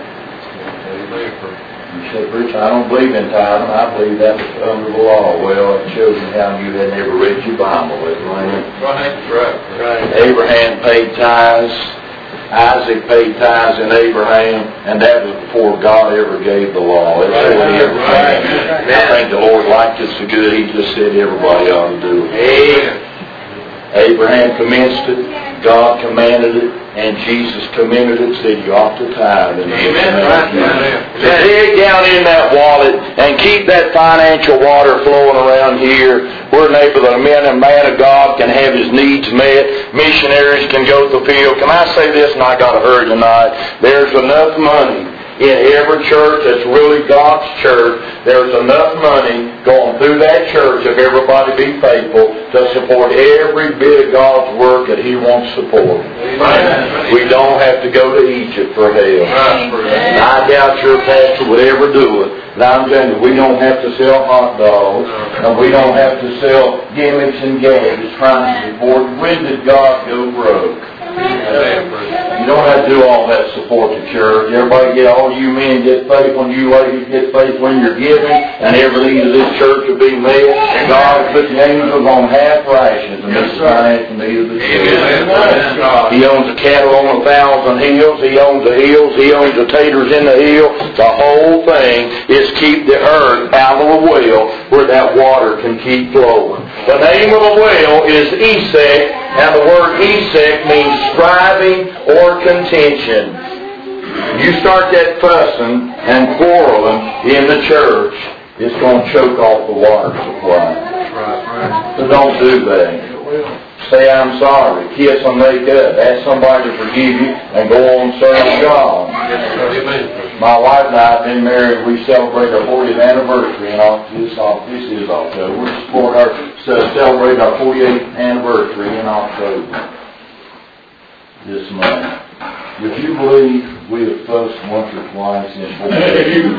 You say, Rich, I don't believe in tithing. I believe that was under the law. Well, it shows me how you had never read your Bible. Right. Abraham paid tithes. Isaac paid tithes in Abraham, and that was before God ever gave the law. That's what He ever paid. I think the Lord liked it so good, He just said everybody ought to do it. Amen. Abraham commenced it, God commanded it, and Jesus commended it, said you ought to tithe. Amen. So dig down in that wallet and keep that financial water flowing around here. We're able that a man of God can have his needs met. Missionaries can go to the field. Can I say this, and I got to hurry tonight? There's enough money in every church that's really God's church. There's enough money going through that church if everybody be faithful to support every bit of God's work that He wants support. Right. We don't have to go to Egypt for help. And I doubt your pastor would ever do it. And I'm telling you, we don't have to sell hot dogs, and we don't have to sell gimmicks and gadgets trying to support. When did God go broke? You don't have to do all that to support the church. Everybody all you men get faithful, and you ladies get faithful when you're giving, and every need of this church will be met. And God will put the angels on half rations and meet the financial need of the church. He owns the cattle on 1,000 hills. He owns the hills. He owns the taters in the hill. The whole thing is keep the earth out of the well where that water can keep flowing. The name of the well is Esek, and the word Esek means striving or contention. You start that fussing and quarreling in the church, it's going to choke off the water supply. So don't do that. Say, I'm sorry. Kiss and make up. Ask somebody to forgive you and go on and serve God. My wife and I have been married. We celebrate our 40th anniversary in this is October. We celebrate our 48th anniversary in October this month. Would you believe we have fussed once or twice in 48 years?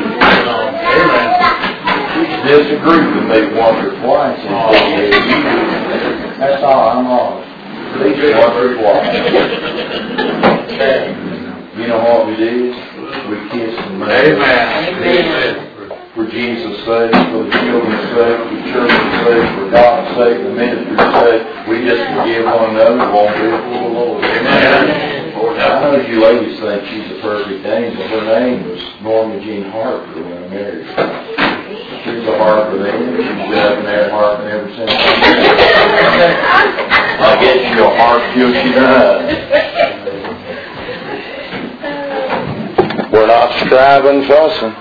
We disagree with me once or twice in 48 years. That's all I'm on. At least once or twice. You know what we did? We kissed and made. Amen. For Jesus' sake, for the children's sake, for the church's sake, for God's sake, the ministry's sake, we just forgive one another and won't do it for the Lord. Amen. I know you ladies think she's a perfect angel. Her name was Norma Jean Harper when I married her. She's a Harper then. She's been up in there harping ever since. I guess she'll harp till she dies. We're not striving, fussing.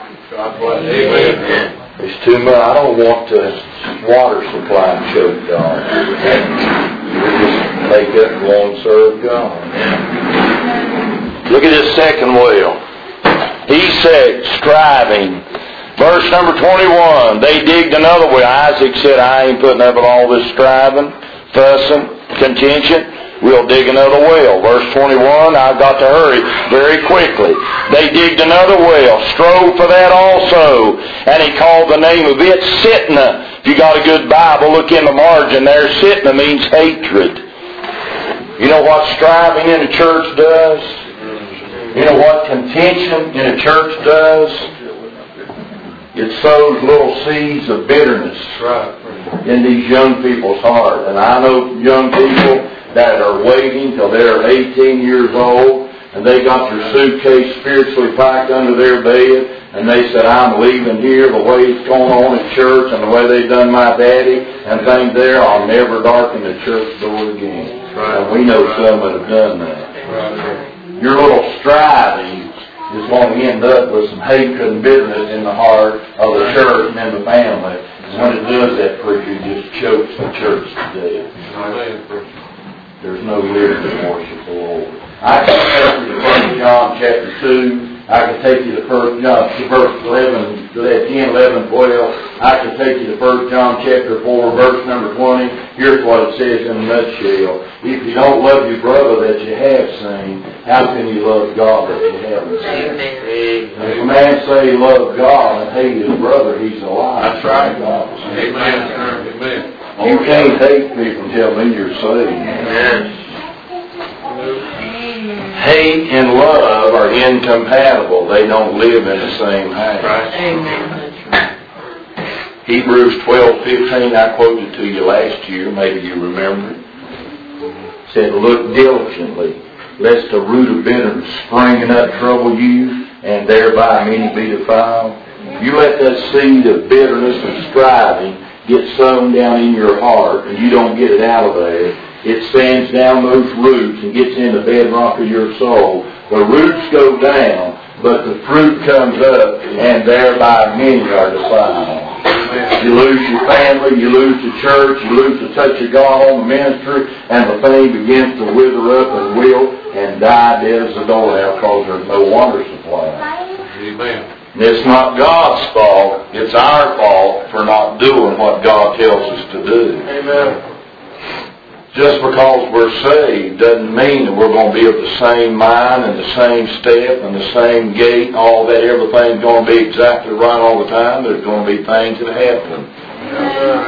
It's too much. I don't want the water supply choked off. We just make it and go and serve God. Look at this second well. Esek, striving. Verse number 21. They digged another well. Isaac said, I ain't putting up with all this striving, fussing, contention. We'll dig another well. Verse 21, I've got to hurry very quickly. They digged another well, strove for that also, and he called the name of it Sitnah. If you got a good Bible, look in the margin there. Sitnah means hatred. You know what striving in a church does? You know what contention in a church does? It sows little seeds of bitterness in these young people's heart. And I know young people that are waiting till they're 18 years old, and they got their suitcase spiritually packed under their bed, and they said, I'm leaving here, the way it's going on at church and the way they've done my daddy and things there, I'll never darken the church door again. And we know some that have done that. Your little striving is going to end up with some hatred and bitterness in the heart of the church and in the family. And when it does that, preacher, it just chokes the church to death. There's no living to worship the Lord. I can take you to 1 John chapter 2. I can take you to 1 John, verse 11, to that 10, 11, 12. I can take you to 1 John chapter 4, verse number 20. Here's what it says in a nutshell. If you don't love your brother that you have seen, how can you love God that you haven't seen? If a man say he loves God and hate his brother, he's a liar. That's right. Amen. Amen. You can't hate people and tell me you're saved. Amen. Hate and love are incompatible. They don't live in the same house. Right. Amen. Hebrews 12:15, I quoted to you last year, maybe you remember it. Said, look diligently, lest the root of bitterness springing up trouble you, and thereby many be defiled. You let that seed of bitterness and striving get sown down in your heart, and you don't get it out of there. It sands down those roots and gets in the bedrock of your soul. The roots go down, but the fruit comes up, and thereby many are defiled. You lose your family, you lose the church, you lose the touch of God on the ministry, and the thing begins to wither up and wilt and die dead as a doornail because there's no water supply. Amen. And it's not God's fault, it's our fault for not doing what God tells us to do. Amen. Just because we're saved doesn't mean that we're going to be of the same mind and the same step and the same gait and all that. Everything's going to be exactly right all the time. There's going to be things that happen.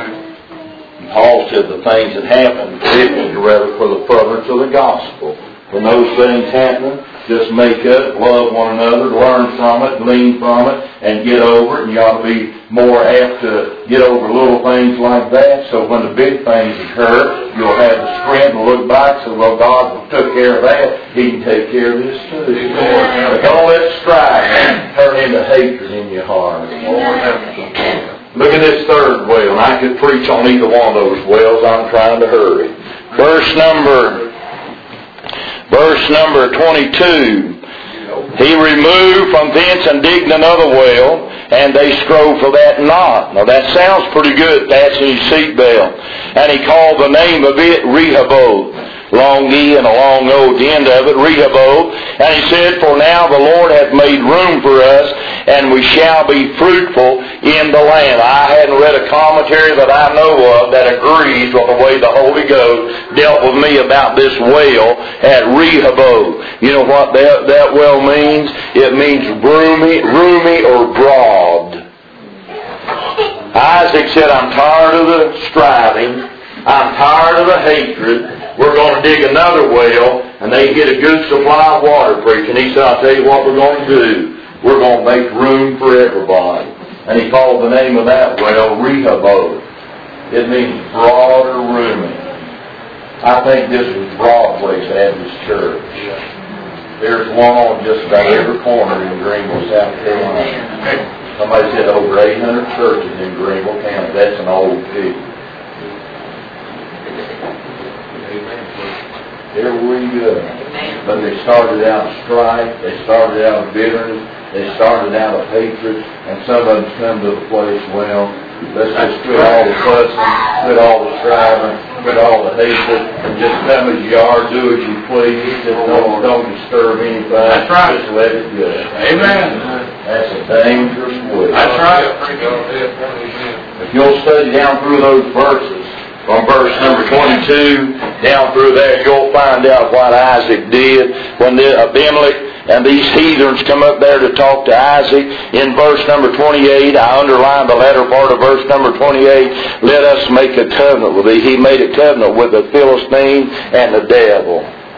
And Paul said the things that happen, Philippians, rather for the furtherance of the gospel. when those things happen, just make up, love one another, learn from it, glean from it, and get over it. And you ought to be more apt to get over little things like that. So when the big things occur, you'll have the strength to look back. So, well, God took care of that. He can take care of this too. But don't let strife turn into hatred in your heart. Look at this third well. And I could preach on either one of those wells. I'm trying to hurry. Verse number 22. He removed from thence and digged another well, and they strove for that not. Now that sounds pretty good, that's in his seatbelt. And he called the name of it Rehoboth. Long E and a long O at the end of it, Rehoboth. And he said, for now the Lord hath made room for us, and we shall be fruitful in the land. I hadn't read a commentary that I know of that agrees with the way the Holy Ghost dealt with me about this well at Rehoboth. You know what that well means? It means roomy or broad. Isaac said, I'm tired of the striving. I'm tired of the hatred. We're going to dig another well, and they get a good supply of water, preacher. And he said, I'll tell you what we're going to do. We're going to make room for everybody. And he called the name of that well Rehoboth. It means broad or roomy. I think this was Broadway Baptist Church. There's one on just about every corner in Greenville, South Carolina. Somebody said over 800 churches in Greenville County. That's an old figure. There we go. But they started out of strife, they started out of bitterness, they started out of hatred, and some of them come to the place, well, let's just quit all the fussing, quit all the striving, quit all the hatred, and just come as you are, do as you please, just don't disturb anything. That's right. Just let it go. Amen. That's a dangerous way. That's right. If you'll study down through those verses, from verse number 22 down through there, you'll find out what Isaac did when Abimelech and these heathens come up there to talk to Isaac. In verse number 28, I underlined the latter part of verse number 28, let us make a covenant with thee. He made a covenant with the Philistine and the devil.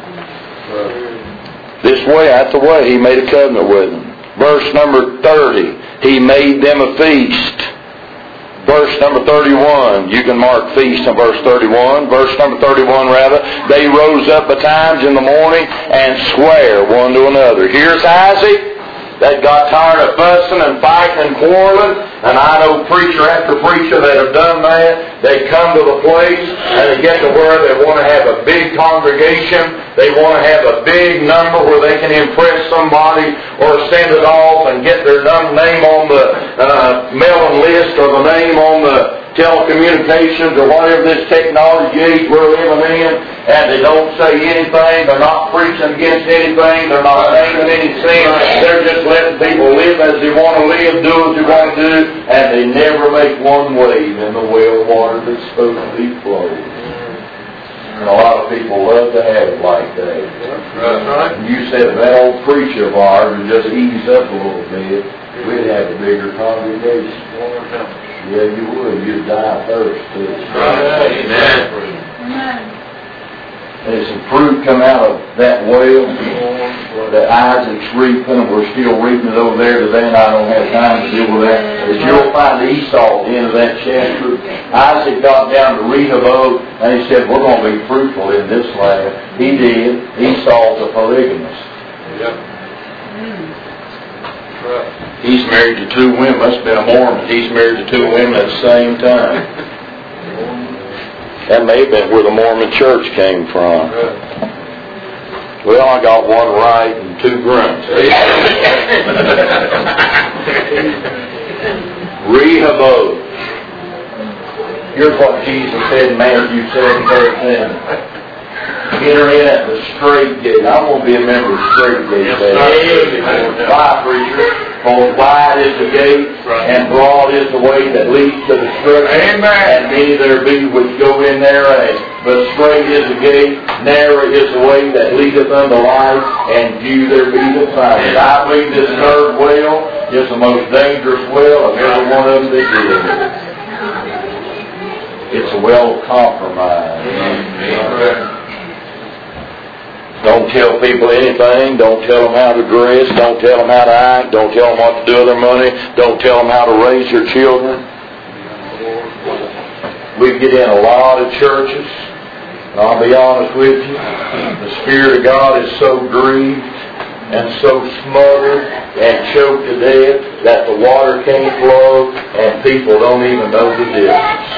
This way, that's the way he made a covenant with them. Verse number 30, he made them a feast. Verse number 31, you can mark feast in verse 31. Verse number 31, rather, they rose up betimes in the morning and sware one to another. Here's Isaac that got tired of fussing and fighting and quarreling. And I know preacher after preacher that have done that. They come to the place and they get to where they want to have a big congregation. They want to have a big number where they can impress somebody or send it off and get their name on the mailing list or the name on the telecommunications or whatever this technology age we're living in, and they don't say anything, they're not preaching against anything, they're not naming any sin, they're just letting people live as they want to live, do as they want to do, and they never make one wave in the well water that's supposed to be flowing. And a lot of people love to have it like that. That's right. And you said if that old preacher of ours would just ease up a little bit, we'd have a bigger congregation. Yeah, you would. You'd die of thirst too. Amen. There's some fruit come out of that well that Isaac's reaping, and we're still reaping it over there today, and I don't have time to deal with that. But you'll find Esau at the end of that chapter. Isaac got down to Rehoboth, and he said, we're going to be fruitful in this land. He did. Esau's a polygamist. Yep. He's married to two women. Must have been a Mormon. He's married to two women at the same time. That may have been where the Mormon church came from. Well, I got one right and two grunts. Rehoboth. Here's what Jesus said in Matthew 7:13. Enter in at the straight gate. I want to be a member of the straight gate. Why, preacher? For wide is the gate, and broad is the way that leads to destruction. And many there be which go in therein. But straight is the gate, narrow is the way that leadeth unto life, and few there be that find it. I believe this third well is the most dangerous well of every one of them that did. It's a well of compromise. Don't tell people anything. Don't tell them how to dress. Don't tell them how to act. Don't tell them what to do with their money. Don't tell them how to raise their children. We get in a lot of churches, and I'll be honest with you, the Spirit of God is so grieved and so smothered and choked to death that the water can't flow and people don't even know the difference.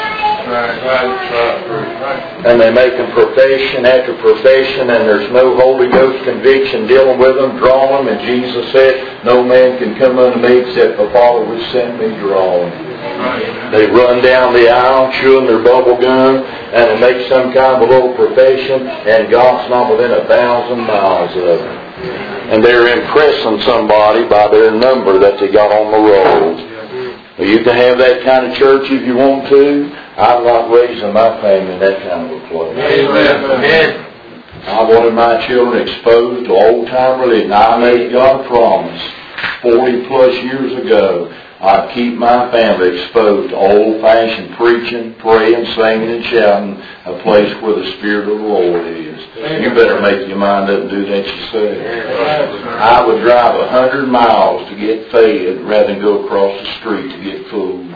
And they make them profession after profession, and there's no Holy Ghost conviction dealing with them, drawing them. And Jesus said, no man can come unto me except the Father which sent me draw him. They run down the aisle chewing their bubble gum, and they make some kind of a little profession, and God's not within 1,000 miles of them. And they're impressing somebody by their number that they got on the roll. You can have that kind of church if you want to. I'm not raising my family in that kind of a place. Amen. I wanted my children exposed to old-time religion. I made God a promise 40 plus years ago. I'd keep my family exposed to old-fashioned preaching, praying, singing, and shouting, a place where the Spirit of the Lord is. You better make your mind up and do that yourself. I would drive 100 miles to get fed rather than go across the street to get food.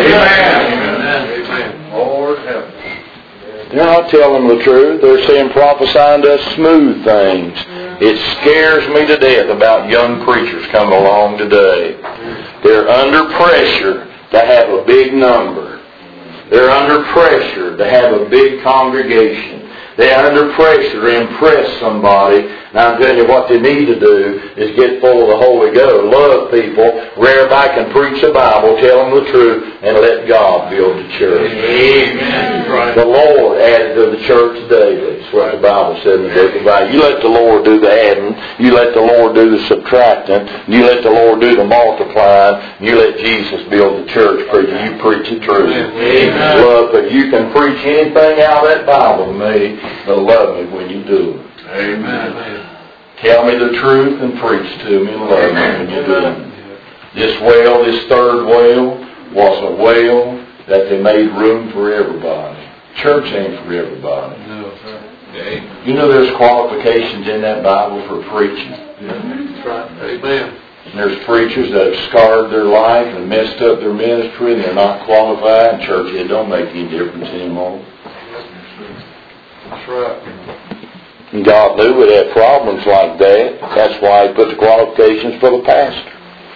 Amen. Lord help. They're not telling the truth. They're saying prophesying to us smooth things. It scares me to death about young preachers coming along today. They're under pressure to have a big number. They're under pressure to have a big congregation. They're under pressure to impress somebody. Now I'm telling you what they need to do is get full of the Holy Ghost. Love people, rear back and preach the Bible, tell them the truth, and let God build the church. Amen. The Lord added to the church daily. That's what the Bible said in the book of Isaiah. You let the Lord do the adding. You let the Lord do the subtracting. You let the Lord do the multiplying. You let Jesus build the church. You preach the truth. Amen. Love, but you can preach anything out of that Bible to me, but love me when you do it. Amen. Tell me the truth and preach to me and love me when you do it. This well, this third well, was a well that they made room for everybody. Church ain't for everybody. No, sir. You know there's qualifications in that Bible for preaching. That's right. Amen. And there's preachers that have scarred their life and messed up their ministry and they're not qualified. And church, it don't make any difference anymore. That's right. And God knew we'd have problems like that. That's why He put the qualifications for the pastor.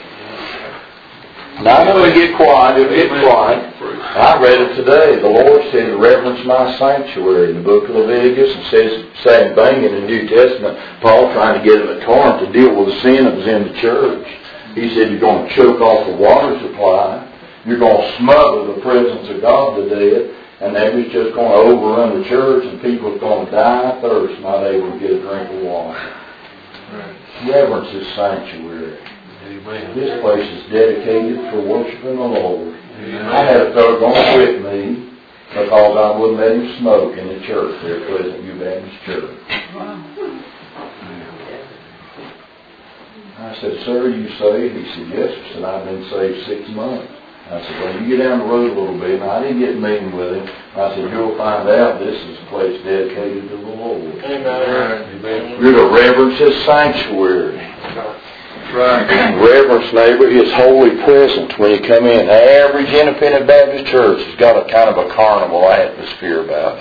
Now I'm going to get quiet. It'll get quiet. I read it today. The Lord said to reverence my sanctuary in the book of Leviticus. It says the same thing in the New Testament. Paul trying to get him at Corinth to deal with the sin that was in the church. He said you're going to choke off the water supply. You're going to smother the presence of God to death. And they was just going to overrun the church and people were going to die of thirst, not able to get a drink of water. Right. Reverence His sanctuary. Amen. This place is dedicated for worshiping the Lord. Amen. I had a fellow going with me because I wouldn't let him smoke in the church there at Pleasant View Baptist Church. Wow. I said, sir, you saved? He said, yes. I said, I've been saved 6 months. I said, well, you get down the road a little bit. And I didn't get mean with him. I said, you'll find out this is a place dedicated to the Lord. Amen. You're to reverence His sanctuary. Right. Reverence, neighbor, His holy presence when you come in. The average independent Baptist church has got a kind of a carnival atmosphere about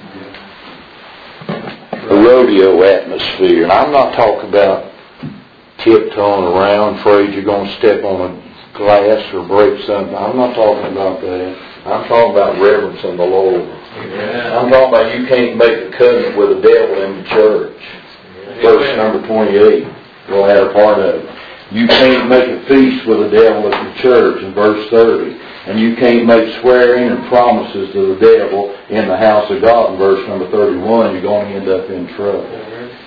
it. A rodeo atmosphere. And I'm not talking about tiptoeing around, afraid you're going to step on a glass or break something. I'm not talking about that. I'm talking about reverencing the Lord. Amen. I'm talking about you can't make a covenant with the devil in the church. Verse number 28. We'll have a part of it. You can't make a feast with the devil at the church in verse 30. And you can't make swearing and promises to the devil in the house of God in verse number 31. You're going to end up in trouble.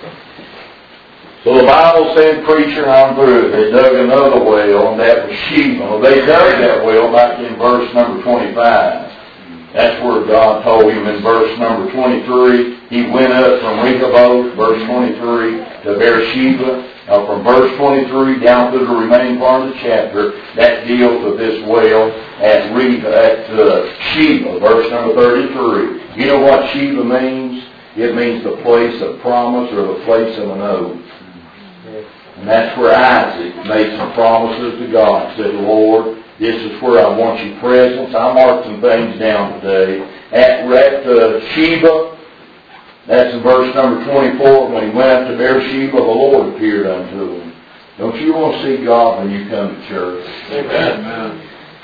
So the Bible said, preacher, I'm through. They dug another well, and that was Sheba. Well, they dug that well back in verse number 25. That's where God told him in verse number 23, he went up from Rehoboth, verse 23, to Beersheba. Now from verse 23 down to the remaining part of the chapter, that deals with this well at Sheba, verse number 33. You know what Sheba means? It means the place of promise or the place of an oath. And that's where Isaac made some promises to God. He said, Lord, this is where I want your presence. I marked some things down today. We're at Sheba. That's in verse number 24. When he went up to Beersheba, the Lord appeared unto him. Don't you want to see God when you come to church? Amen.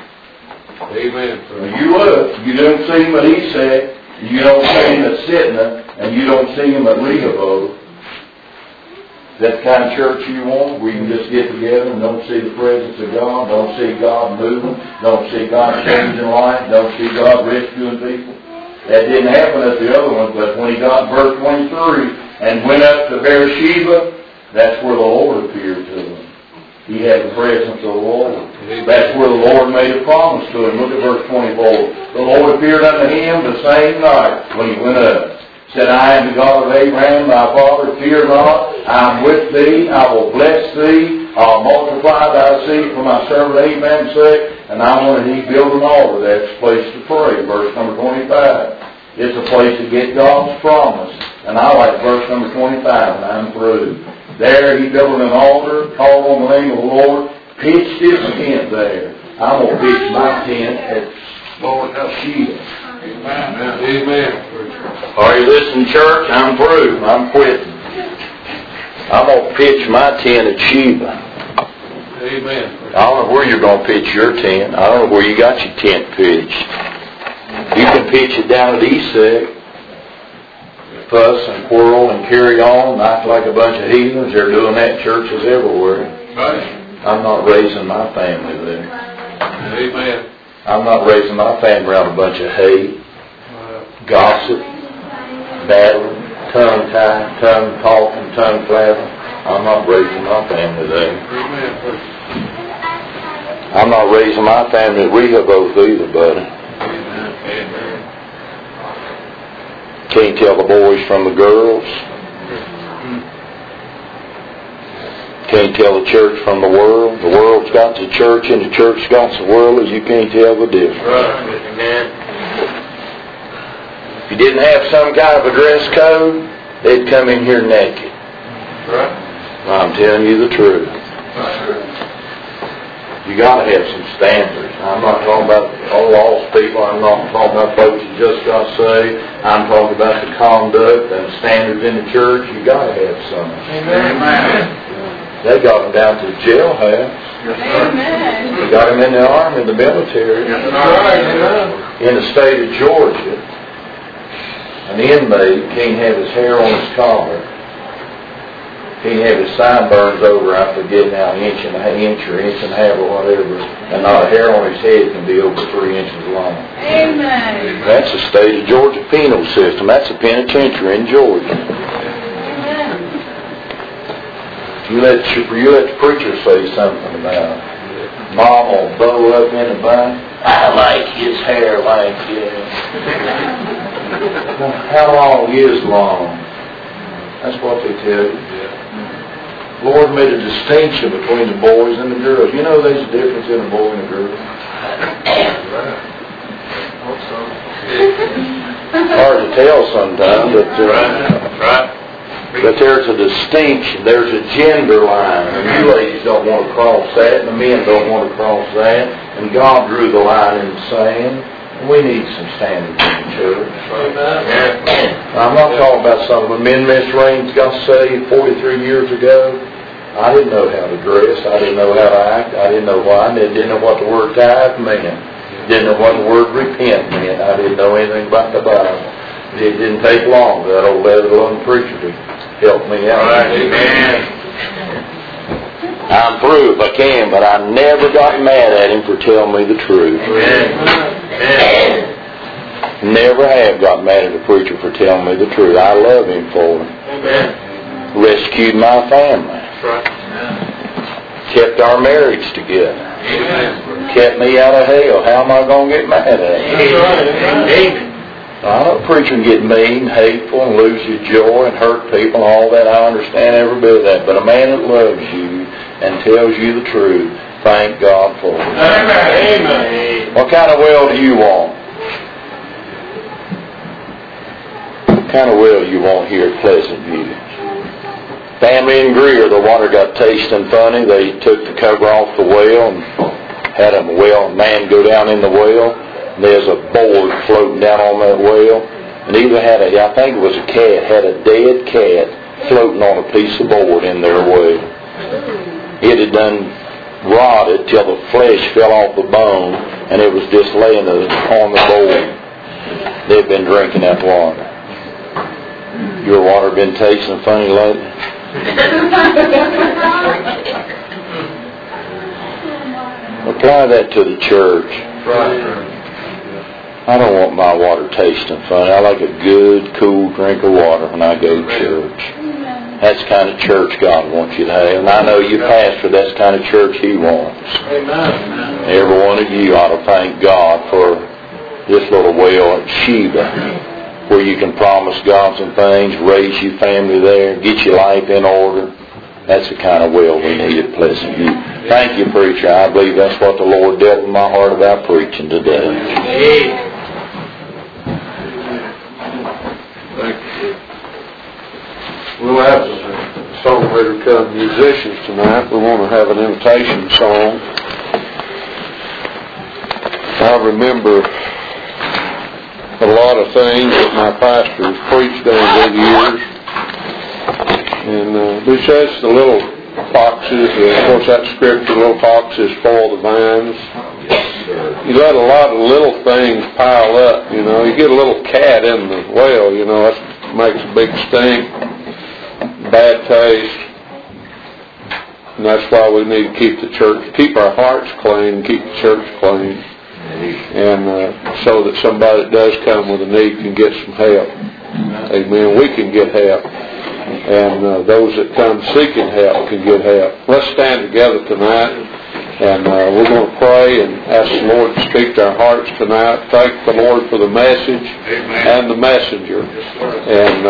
Amen. Well, you look. You don't see him at Esek. You don't see him at Sitna. And you don't see him at Rehoboth. Is that the kind of church you want, where you can just get together and don't see the presence of God, don't see God moving, don't see God changing life, don't see God rescuing people? That didn't happen at the other one, but when he got verse 23 and went up to Beersheba, that's where the Lord appeared to him. He had the presence of the Lord. That's where the Lord made a promise to him. Look at verse 24. The Lord appeared unto him the same night when he went up. Said, I am the God of Abraham, thy father, fear not, I am with thee, I will bless thee, I'll multiply thy seed for my servant Abraham's sake, and I want to build an altar. That's a place to pray. Verse number 25. It's a place to get God's promise. And I like verse number 25, and I'm through. There he built an altar, called on the name of the Lord, pitched his tent there. I'm going to pitch my tent at Sheba. Amen. Amen. Are you listening, church? I'm through. I'm quitting. I'm going to pitch my tent at Sheba. Amen. I don't know where you're going to pitch your tent. I don't know where you got your tent pitched. You can pitch it down at Esek. Fuss and quarrel and carry on, act like a bunch of heathens. They're doing that in churches everywhere. Right. I'm not raising my family there. Amen. I'm not raising my family around a bunch of hate, gossip, battling, tongue-tying, tongue-talking, tongue-flapping. I'm not raising my family there. Amen. I'm not raising my family at Rehoboth either, buddy. Amen. Can't tell the boys from the girls. Can't tell the church from the world. The world's got the church and the church's got the world, and you can't tell the difference. Right. Amen. If you didn't have some kind of a dress code, they'd come in here naked. Right. I'm telling you the truth. You got to have some standards. I'm not talking about all lost people. I'm not talking about folks that just got saved. I'm talking about the conduct and standards in the church. You got to have some. Amen. They got him down to the jailhouse. Yes, They got him in the army, the military. Yes, in the state of Georgia, an inmate can't have his hair on his collar. Can't have his sideburns over, I forget now, an inch and a half or whatever, and not a hair on his head can be over 3 inches long. Amen. That's the state of Georgia penal system. That's a penitentiary in Georgia. Amen. You let the preacher say something about it. Mom will bow up in the bun. I like his hair like this. How long is long? That's what they tell you. The Lord made a distinction between the boys and the girls. You know there's a difference in a boy and a girl. Hard to tell sometimes, but there's a distinction. There's a gender line. And you ladies don't want to cross that, and the men don't want to cross that. And God drew the line in the sand. We need some standards in the church. I'm not talking about something. When me and Miss Raines got saved 43 years ago, I didn't know how to dress. I didn't know how to act. I didn't know why. I didn't know what the word tithe meant. Didn't know what the word repent meant. I didn't know anything about the Bible. It didn't take long for that old leather-lung preacher to help me out. Amen. I'm through if I can, but I never got mad at him for telling me the truth. Amen. Never have got mad at a preacher for telling me the truth. I love him for it. Amen. Rescued my family. Right. Kept our marriage together. Amen. Kept me out of hell. How am I going to get mad at him? Amen. I know a preacher can get mean, hateful, and lose your joy and hurt people and all that. I understand every bit of that. But a man that loves you and tells you the truth, thank God for it. Amen. What kind of well do you want? kind of well you want here at Pleasant View. Family in Greer, the water got tasting funny. They took the cover off the well and had a man go down in the well. And there's a board floating down on that well. And either had I think it was a cat, had a dead cat floating on a piece of board in their well. It had done rotted till the flesh fell off the bone, and it was just laying on the board. They've been drinking that water. Your water been tasting funny lately? Apply that to the church. I don't want my water tasting funny. I like a good, cool drink of water when I go to church. That's the kind of church God wants you to have. And I know you pastor, that's the kind of church He wants. Amen. Every one of you ought to thank God for this little well at Sheba, where you can promise God some things, raise your family there, get your life in order. That's the kind of well we need at Pleasant View. Thank you, preacher. I believe that's what the Lord dealt in my heart about preaching today. Amen. Thank you. We'll have a songwriter come, musicians tonight. We want to have an invitation song. I remember a lot of things that my pastors preached over the years. And besides the little foxes, of course that scripture, little foxes spoil the vines. You let a lot of little things pile up, you know. You get a little cat in the well, you know, that makes a big stink, bad taste. And that's why we need to keep our hearts clean, keep the church clean. And so that somebody that does come with a need can get some help. Amen. We can get help. And those that come seeking help can get help. Let's stand together tonight. And we're going to pray and ask the Lord to speak to our hearts tonight. Thank the Lord for the message and the messenger. And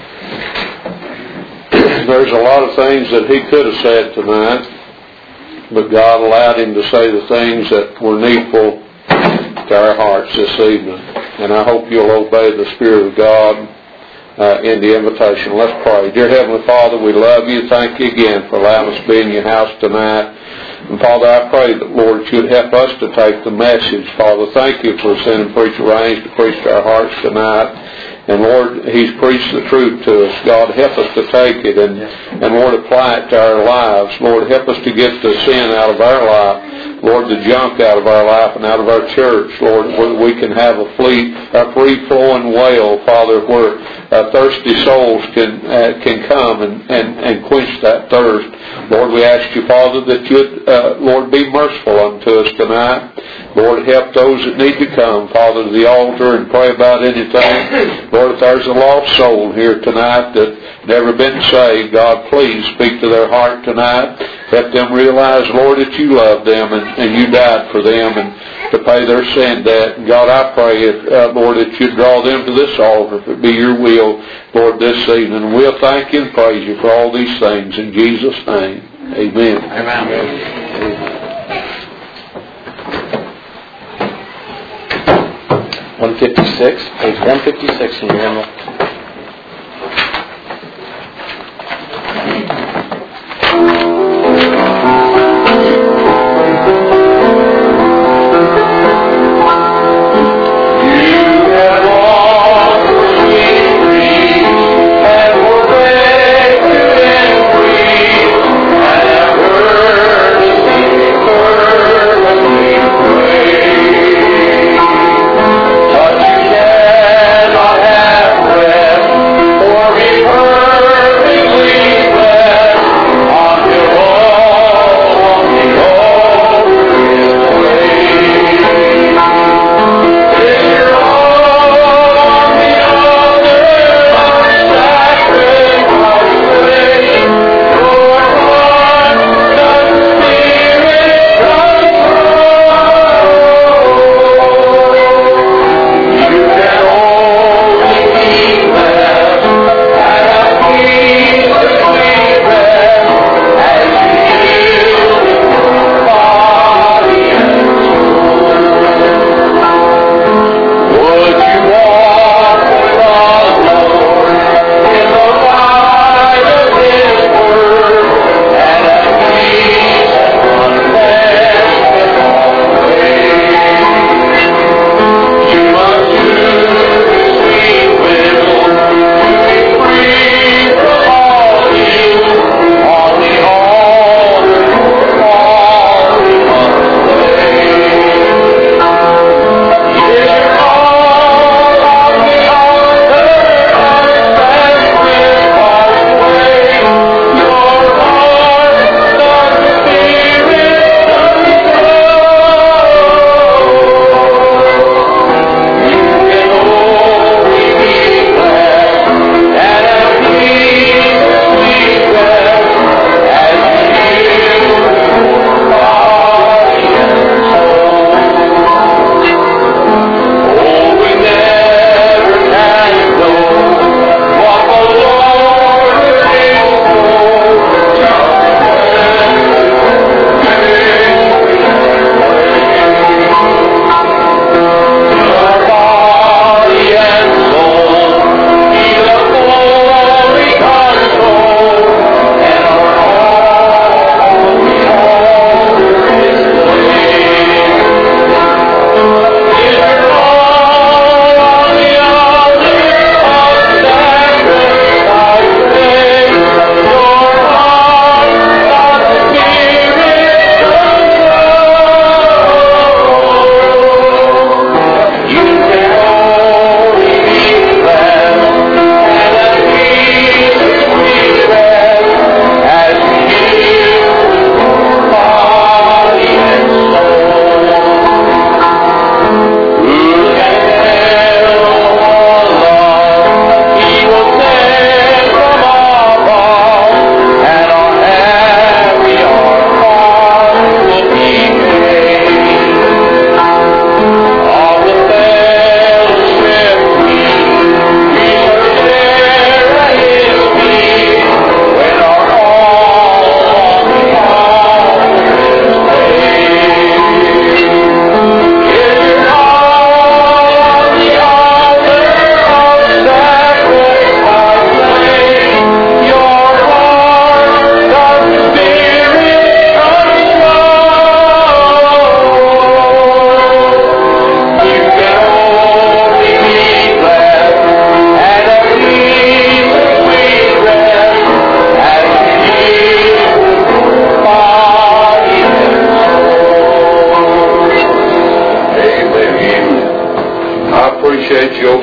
there's a lot of things that he could have said tonight, but God allowed him to say the things that were needful to our hearts this evening. And I hope you'll obey the Spirit of God in the invitation. Let's pray. Dear Heavenly Father, we love you. Thank you again for allowing us to be in your house tonight. And Father, I pray that, Lord, that you'd help us to take the message. Father, thank you for sending Preacher Raines to preach to our hearts tonight. And Lord, he's preached the truth to us. God, help us to take it and Lord, apply it to our lives. Lord, help us to get the sin out of our life. Lord, the junk out of our life and out of our church. Lord, where we can have a free-flowing well, Father, where thirsty souls can come and quench that thirst. Lord, we ask you, Father, that you'd, Lord, be merciful unto us tonight. Lord, help those that need to come, Father, to the altar and pray about anything. Lord, if there's a lost soul here tonight that never been saved, God, please speak to their heart tonight. Help them realize, Lord, that you love them and you died for them and to pay their sin debt. And God, I pray, Lord, that you draw them to this altar, if it be your will, Lord, this evening. And we'll thank you and praise you for all these things. In Jesus' name, amen. Amen. 156, page 156 in your hymnal. Touch you cannot have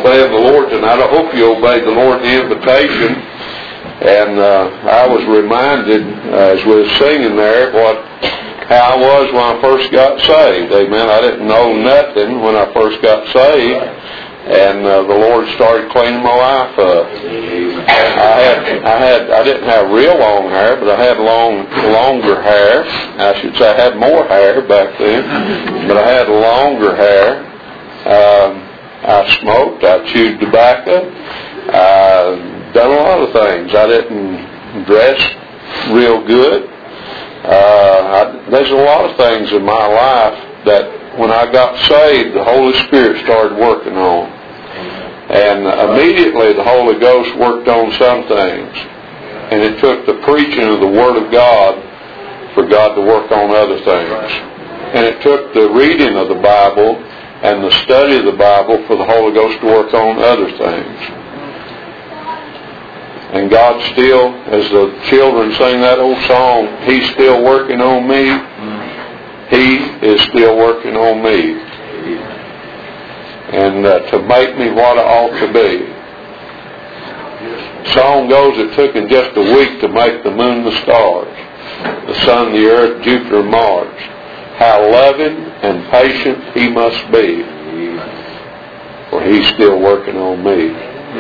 obeying the Lord tonight. I hope you obeyed the Lord in the invitation. And I was reminded, as we were singing there, how I was when I first got saved. Amen. I didn't know nothing when I first got saved. And the Lord started cleaning my life up. I didn't have real long hair, but I had longer hair. I should say I had more hair back then, but I had longer hair. I smoked. I chewed tobacco. Done a lot of things. I didn't dress real good. There's a lot of things in my life that when I got saved, the Holy Spirit started working on. And immediately the Holy Ghost worked on some things. And it took the preaching of the Word of God for God to work on other things. And it took the reading of the Bible and the study of the Bible for the Holy Ghost to work on other things. And God still, as the children sing that old song, He's still working on me. He is still working on me. And to make me what I ought to be. The song goes, it took Him just a week to make the moon and the stars, the sun, the earth, Jupiter, and Mars. How loving and patient He must be, for He's still working on me.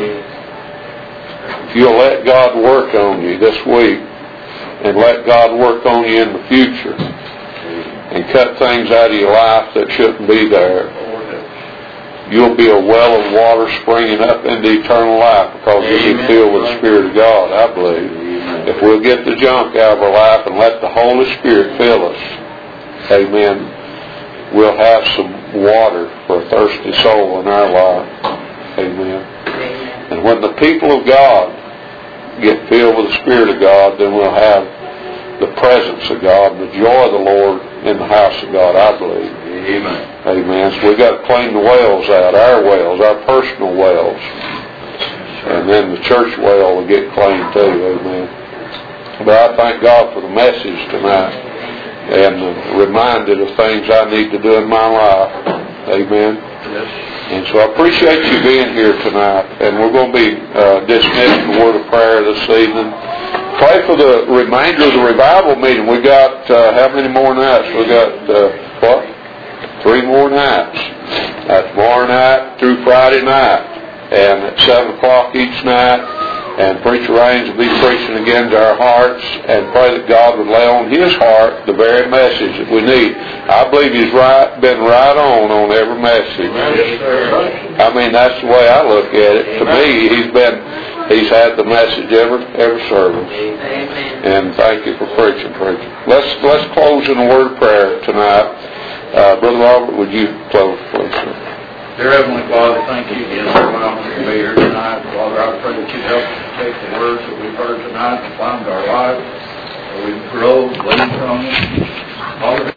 If you'll let God work on you this week, and let God work on you in the future, and cut things out of your life that shouldn't be there, you'll be a well of water springing up into eternal life, because you'll be filled with the Spirit of God, I believe. If we'll get the junk out of our life and let the Holy Spirit fill us, amen, we'll have some water for a thirsty soul in our life. Amen. And when the people of God get filled with the Spirit of God, then we'll have the presence of God and the joy of the Lord in the house of God, I believe. Amen. Amen. So we've got to clean the wells out, our personal wells. And then the church well will get clean too. Amen. But I thank God for the message tonight, and reminded of things I need to do in my life. Amen. And so I appreciate you being here tonight. And we're going to be dismissing the word of prayer this evening. Pray for the remainder of the revival meeting. We got, how many more nights? We got, 3 more nights. Tomorrow night through Friday night. And at 7 o'clock each night. And Preacher Raines will be preaching again to our hearts, and pray that God would lay on his heart the very message that we need. I believe he's been right on every message. I mean, that's the way I look at it. To me, he's had the message every service. And thank you for preaching, preacher. Let's close in a word of prayer tonight. Brother Robert, would you close, please, sir? Dear Heavenly Father, thank you again for allowing us to be here tonight. Father, I pray that you help us to take the words that we've heard tonight and find our life, so we grow, glean from them. Father,